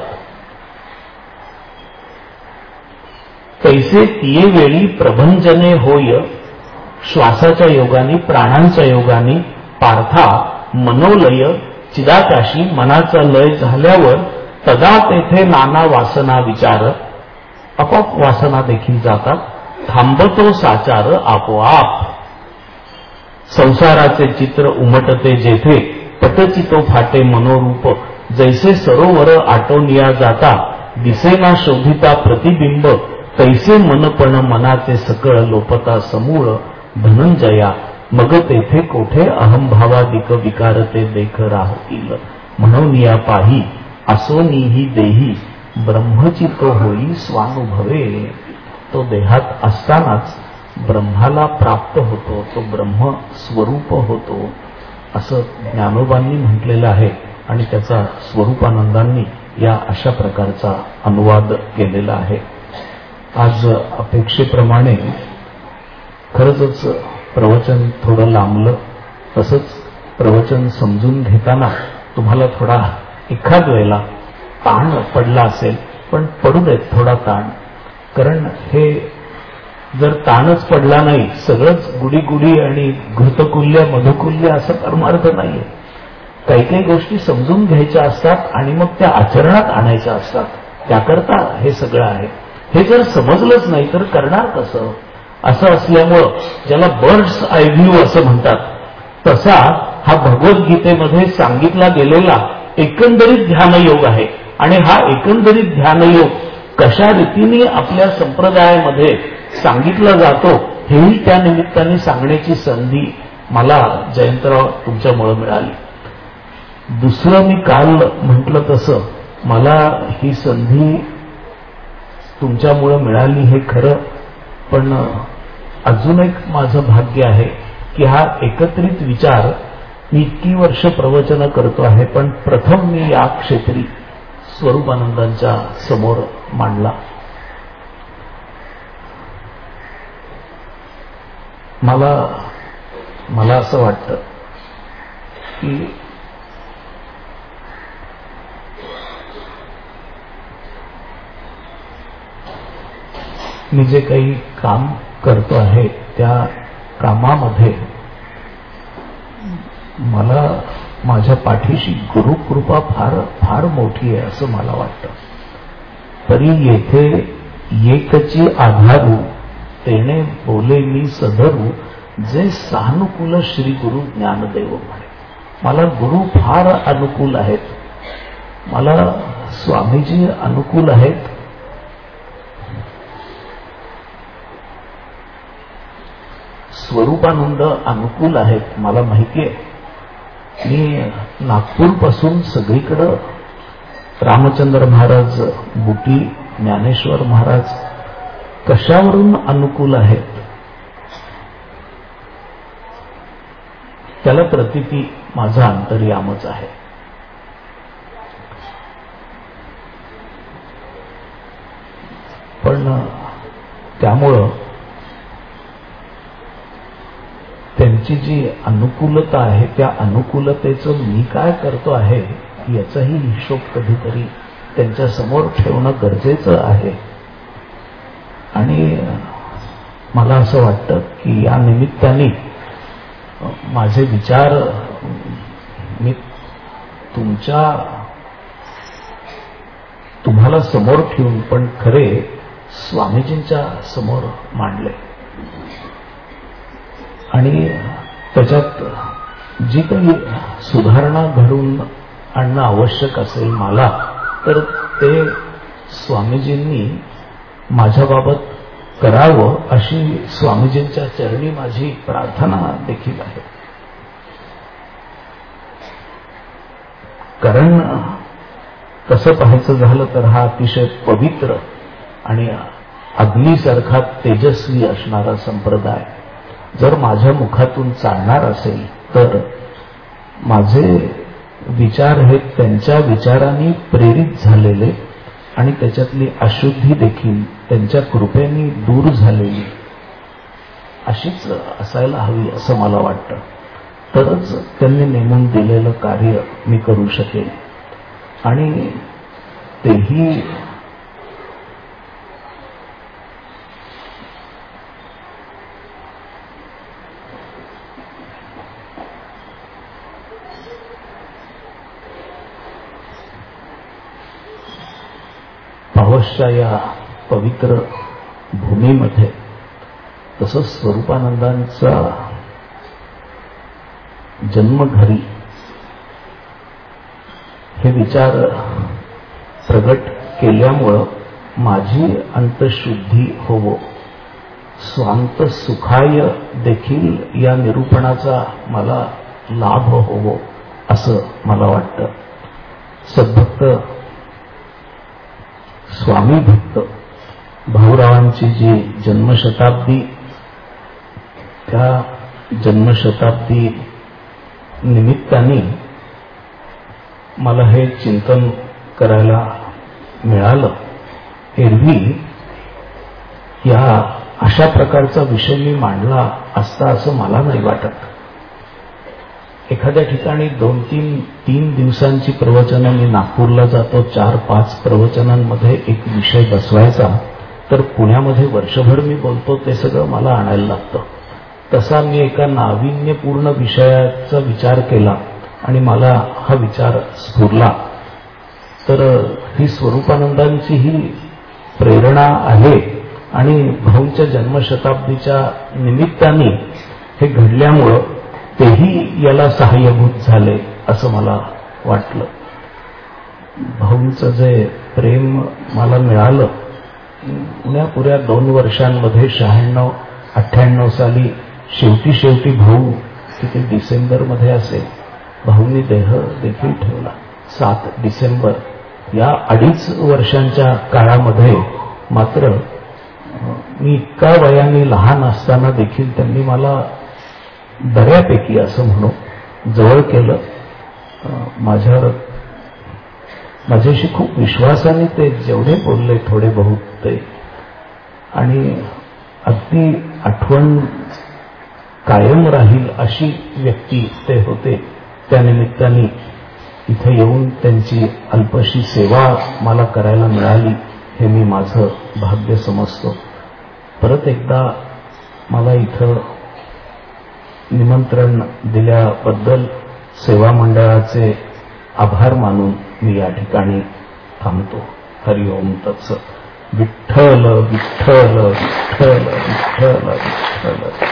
तैसे तिये वेळी प्रभंजने होय श्वासाच्या योगाने प्राणांच्या योगाने पार्था मनोलय चिदाकाशी मनाचा लय झाल्यावर तदा तेथे नाना वासना विचार आपोआप वासना देखील जातात. थांबतो साचार आपोआप. संसाराचे चित्र उमटते जेथे पटचितो फाटे मनोरूप जैसे सरोवर आटोनिया जाता दिसेना शोधिता प्रतिबिंब तैसे मनपण मनाचे सकळ लोपता समूळ धनंजया मग तेथे कोठे अहंभावादिक विकारते देख राहतील म्हणून या पाही असोनीही देही ब्रह्मची तो होई स्वानुभवे. तो देहात असतानाच ब्रह्माला प्राप्त होतो, तो ब्रह्म स्वरूप होतो असं ज्ञानोबांनी म्हटलेलं आहे आणि त्याचा स्वरूपानंदांनी या अशा प्रकारचा अनुवाद केलेला आहे. आज अपेक्षेप्रमाणे खरंच प्रवचन थोडं लांबलं. तसंच प्रवचन समजून घेताना तुम्हाला थोडा एखाद वेळेला ताण पडला असेल, पण पडू देत थोडा ताण. कारण हे जर ताणच पडला नाही, सगळंच गुडी आणि घृतकुल्य मधुकुल्य असं परमार्थ नाहीये. काही काही गोष्टी समजून घ्यायच्या असतात आणि मग त्या आचरणात आणायच्या असतात. त्याकरता हे सगळं आहे. हे जर समजलंच नाही तर करणार कसं? असं असल्यामुळं ज्याला बर्ड्स आय व्ह्यू असं म्हणतात, तसा हा भगवद्गीतेमध्ये सांगितला गेलेला एकंदरीत ध्यानयोग आहे. आणि हा एकंदरीत ध्यानयोग कशा रीतीने आपल्या संप्रदायामध्ये सांगितला जातो हेही त्या निमित्ताने सांगण्याची संधी मला जयंतराव तुमच्यामुळे मिळाली. दुसरं मी काल म्हटलं तसं मला ही संधी तुमच्यामुळे मिळाली हे खरं, पण अजून एक माझं भाग्य आहे की हा एकत्रित विचार मी इतकी वर्ष प्रवचन करतो आहे, पण प्रथम मी या क्षेत्री स्वरूपानंदांच्या समोर मांडला. मला असं वाटतं की मी जे काही काम करतो आहे त्या कामामध्ये मला माझ्या पाठीशी गुरुकृपा फार फार मोठी आहे असं मला वाटतं. तरी येथे एकची आधारू तेने बोले मी सधरू जे सानुकूल श्री गुरु ज्ञानदेव म्हणे. मला गुरु फार अनुकूल आहेत, मला स्वामीजी अनुकूल आहेत. स्वरूपानंद अनुकूल आहेत. मला माहिती आहे, मी नागपूरपासून सगळीकडं रामचंद्र महाराज, बुटी, ज्ञानेश्वर महाराज कशावरून अनुकूल आहेत त्याला प्रतिती माझा अंतर्यामच आहे. पण त्यामुळं त्यांची जी अनुकूलता आहे त्या अनुकूलतेचं मी काय करतो आहे याचाही हिशोब कधीतरी त्यांच्या समोर ठेवणं गरजेचं आहे. आणि मला असं वाटतं की या निमित्ताने माझे विचार मी तुम्हाला समोर ठेवून पण खरे स्वामीजींच्या समोर मांडले. आणि त्याच्यात जी काही सुधारणा घडवून आणणं आवश्यक असेल मला, तर ते स्वामीजींनी माझ्याबाबत करावं अशी स्वामीजींच्या चरणी माझी प्रार्थना देखील आहे. कारण तसं पाहायचं झालं तर हा अतिशय पवित्र आणि अग्नीसारखा तेजस्वी असणारा संप्रदाय जर माझ्या मुखातून चालणार असेल तर माझे विचार हे त्यांच्या विचारांनी प्रेरित झालेले आणि त्याच्यातली अशुद्धी देखील त्यांच्या कृपेने दूर झालेली अशीच असायला हवी असं मला वाटतं. तरच त्यांनी नेमून दिलेलं कार्य मी करू शकेन. आणि तेही पावसच्या या पवित्र भूमीमध्ये तसंच स्वरूपानंदांचा जन्मघरी हे विचार प्रगट केल्यामुळं माझी अंतःशुद्धी होवो, स्वांत सुखाय देखील या निरूपणाचा मला लाभ होवो असं मला वाटतं. सद्भक्त स्वामी भक्त भाऊरावांची जी जन्मशताब्दी, त्या जन्मशताब्दी निमित्ताने मला हे चिंतन करायला मिळालं. एरवी या अशा प्रकारचा विषय मी मांडला असता असं मला नाही वाटत. एखाद्या ठिकाणी 2-3 दिवसांची प्रवचनं, मी नागपूरला जातो, 4-5 प्रवचनांमध्ये एक विषय बसवायचा, तर पुण्यामध्ये वर्षभर मी बोलतो ते सगळं मला आणायला लागतं. तसा मी एका नाविन्यपूर्ण विषयाचा विचार केला आणि मला हा विचार स्फुरला. तर ही स्वरूपानंदांची ही प्रेरणा आहे आणि भाऊंच्या जन्मशताब्दीच्या निमित्ताने हे घडल्यामुळं तेही याला सहाय्यभूत झाले असं मला वाटलं. भाऊंचं जे प्रेम मला मिळालं पुऱ्या 2 वर्षांमध्ये, 96-98 साली शेवटी भाऊ किती डिसेंबरमध्ये असेल, भाऊंनी देह देखील ठेवला 7 डिसेंबर. या 2.5 वर्षांच्या काळामध्ये मात्र मी इतका वयाने लहान असताना देखील त्यांनी मला बऱ्यापैकी असं म्हणू जवळ केलं. माझ्याशी खूप विश्वासाने ते जेवढे बोलले थोडे बहुत ते, आणि अगदी आठवण कायम राहील अशी व्यक्ती ते होते. त्यानिमित्ताने इथे येऊन त्यांची अल्पशी सेवा मला करायला मिळाली हे मी माझं भाग्य समजतो. परत एकदा मला इथं निमंत्रण दिल्याबद्दल सेवा मंडळाचे आभार मानून मी या ठिकाणी थांबतो. हरिओम तत्सत. विठ्ठल विठ्ठल विठ्ठल विठ्ठल विठ्ठल.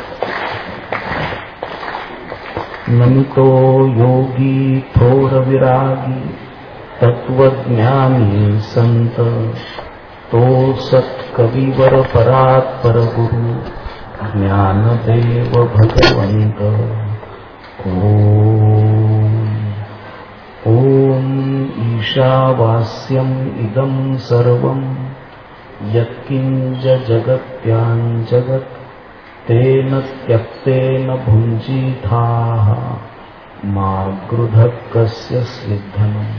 नमितो योगी थोर विरागी तत्वज्ञानी संत, तो सत्कविवर परात्पर गुरु ज्ञानदेव भगवंत. ओम ईशावास्यम इदं सर्वं यत्किंच जगत्यां जगत् तेन त्यक्तेन भुञ्जीथाः मा गृधः कस्य स्विद्धनम्.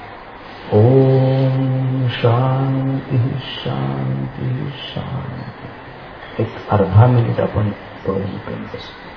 ओम शांती शांती शांती. एक अर्धा मिनिट आपण डोळे मिटून बसू.